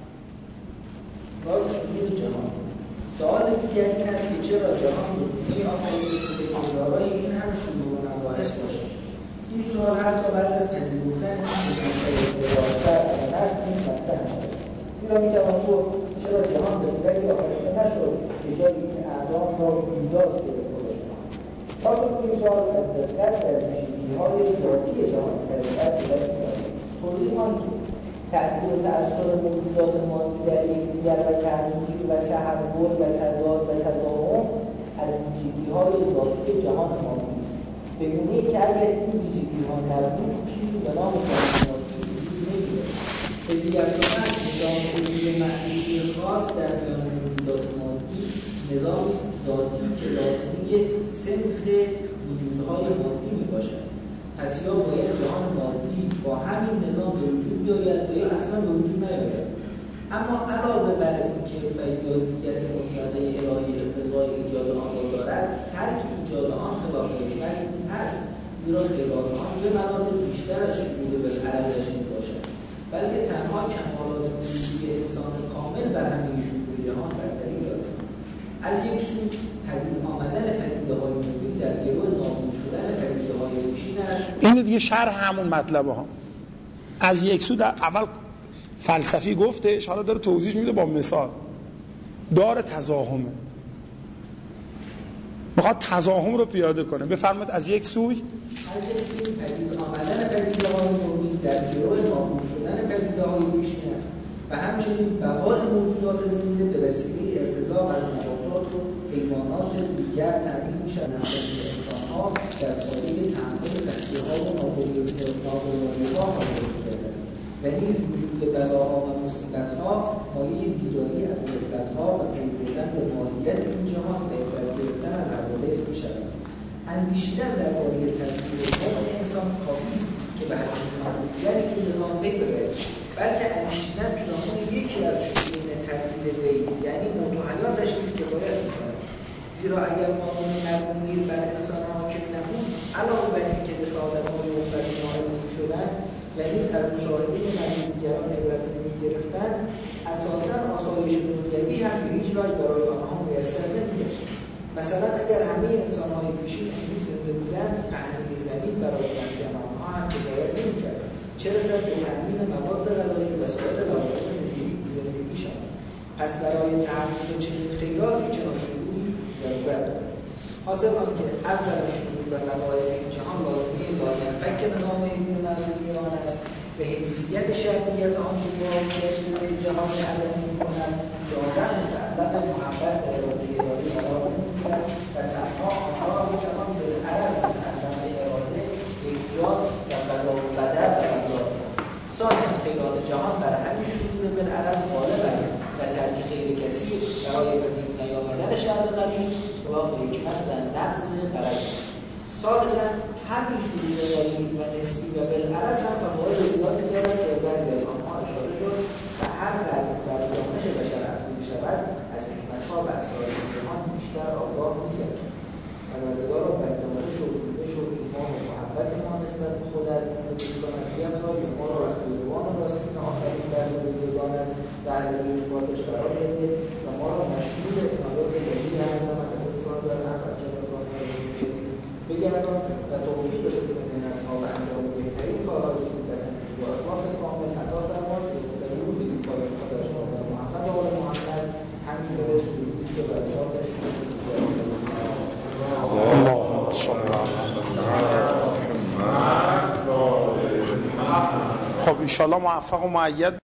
سوال دیگه این است که چرا جهان این آفرینش این همه شروع و نواقص باشه؟ این سوال حتی بعد از پذیرفتن این درست این مطرح شد. این را می‌توان گفت چرا جهان به صورتی آفریده نشد که جای این اعدام را جداست گرفته باشد. پاسخ این سوال از دقت در ویژگی‌های ذاتی جهان طبیعت به دست می‌آید. توضیح آن که تأثیر و تأثیر موجودات مادی در یکدیگر و تغییر و تحول و تضاد و تضاهم از ویژگی‌های ذاتی جهان مادی است. به گونه‌ای که اگر این ویژگی‌ها نبود چیزی به نام جهان مادی وجود نمی‌داشت. به دیگر زبان نظام وجود معنوی خاص در میان موجودات مادی نظامی ذاتی که لازمه سنخ وجودهای مادی میباشد. پس یا باید جهان مادی با همین نظام به وجود بیاید و یا اصلا به وجود نیاید. اما علاوه بر اینکه فیاضیت مطلقه الهی اقتضای ایجاد آن را دارد، ترک ایجاد آن خلاف حکمت نیز هست، زیرا خیرات آن به مراتب بیشتر از شهود بالعرضش میباشد، بلکه تنها کمالات وجودی انسان کامل بر همه شهود جهان برتری دارد. از یک سو پدید آمدن پدیده‌های مادی در گرو نابود شدن پدیده‌های روشین است. این دیگه شرح همون مطلبه ها. از یک سو در اول فلسفی گفتش، حالا داره توضیح میده با مثال. دار تزاحمه، میخواد تزاحم رو پیاده کنه. بفرمایید از یک سوی از یک سوی پدید آمدن پدیده‌های مادی در گرو نابود شدن پدیده‌های روشین است و همچنین بقای موجودات زنده به وسیله ارتزاق از نباتات و حیوانات دیگر تأمین می‌شود. انسان‌ها در سایه تحمل سختی‌ها و ناگواری‌ها حاضر شده‌اند و نیز وجود بلاها و مصیبت‌ها مایه بیداری از غفلت‌ها و پی بردن به ماهیت این جهان و عبرت گرفتن از حوادث می‌شود. اندیشیدن درباره تدبیر کون انسان کافی است که به حد معلولیت این نظام بگذارد، بلکه اندیشیدن پیرامون یکی از شؤون تدبیر وی یعنی موت و حیاتش نیست که باید می‌کند. زیرا اگر قانون مرگومیر بر انسان حاکم نبود، علاوه بر اینکه به سعادت‌های اخروی نائل می‌شدند و نیز از مشاهده مرگ دیگران عبرت نمی‌گرفتند، اساساً آسایش دنیوی هم به هیچ وجه برای آنها میسر نمی‌گشت. مثلا اگر همه انسان‌های پیشین امروز زنده بودند، پهنه زمین برای مسکن آنها هم کفایت نمی‌کرد، چه رسد به تأمین مواد غذایی و سایر لوازم زندگیشان. پس برای تحفظ چنین خیراتی چنان شروعی ضرورت دارد. حاصل آنکه اول شروع و مباحث این جهان لازمه لاینفک نظام علمی معرفی آن است، به حیثیت شرعیت آن که بازگشت به جهان عدم می‌کند که آدم متعلق محبت و اراده الهی قرار نمی‌گیرد و تنها آنها را می‌توان بالعرض متعلق اراده ایجاد و قضا و قدر قرار داد. ثانیاً خیرات جهان بر همین شهود بالعرض غالب است و ترک خیر کسی برای پدید نیامدن شرط قوی خلاف حکمت و نقض غرض است. ثالثاً همین شهود غیبی و نسبی و بالعرض هم فواید زیادی دارد که بعضی از آنها اشاره شد و هر قدر بر دانش بشر افزوده شود از حکمت‌ها و اسرار جهان بیشتر آگاه می‌گردد. پروردگار را بر دانش شوریده شد ایمان و محبت ما نسبت به خودت به دوستانت بیفزای و ما را از پیروان راستین آفرین در بزرگانت و علیه بادش قرار بده و ما را مشمول عنایات الهی عظمت از احساس در حق جلالات بگردان و توفیق شده به منتها و انجام بهترین کارهای پسندیده و اخلاص کامل عطا فرما و درود به پای خودش و محمد و آل محمد همین به رسولی که برکاتش اللهم صل علی. خب ان شاء الله موفق و مؤید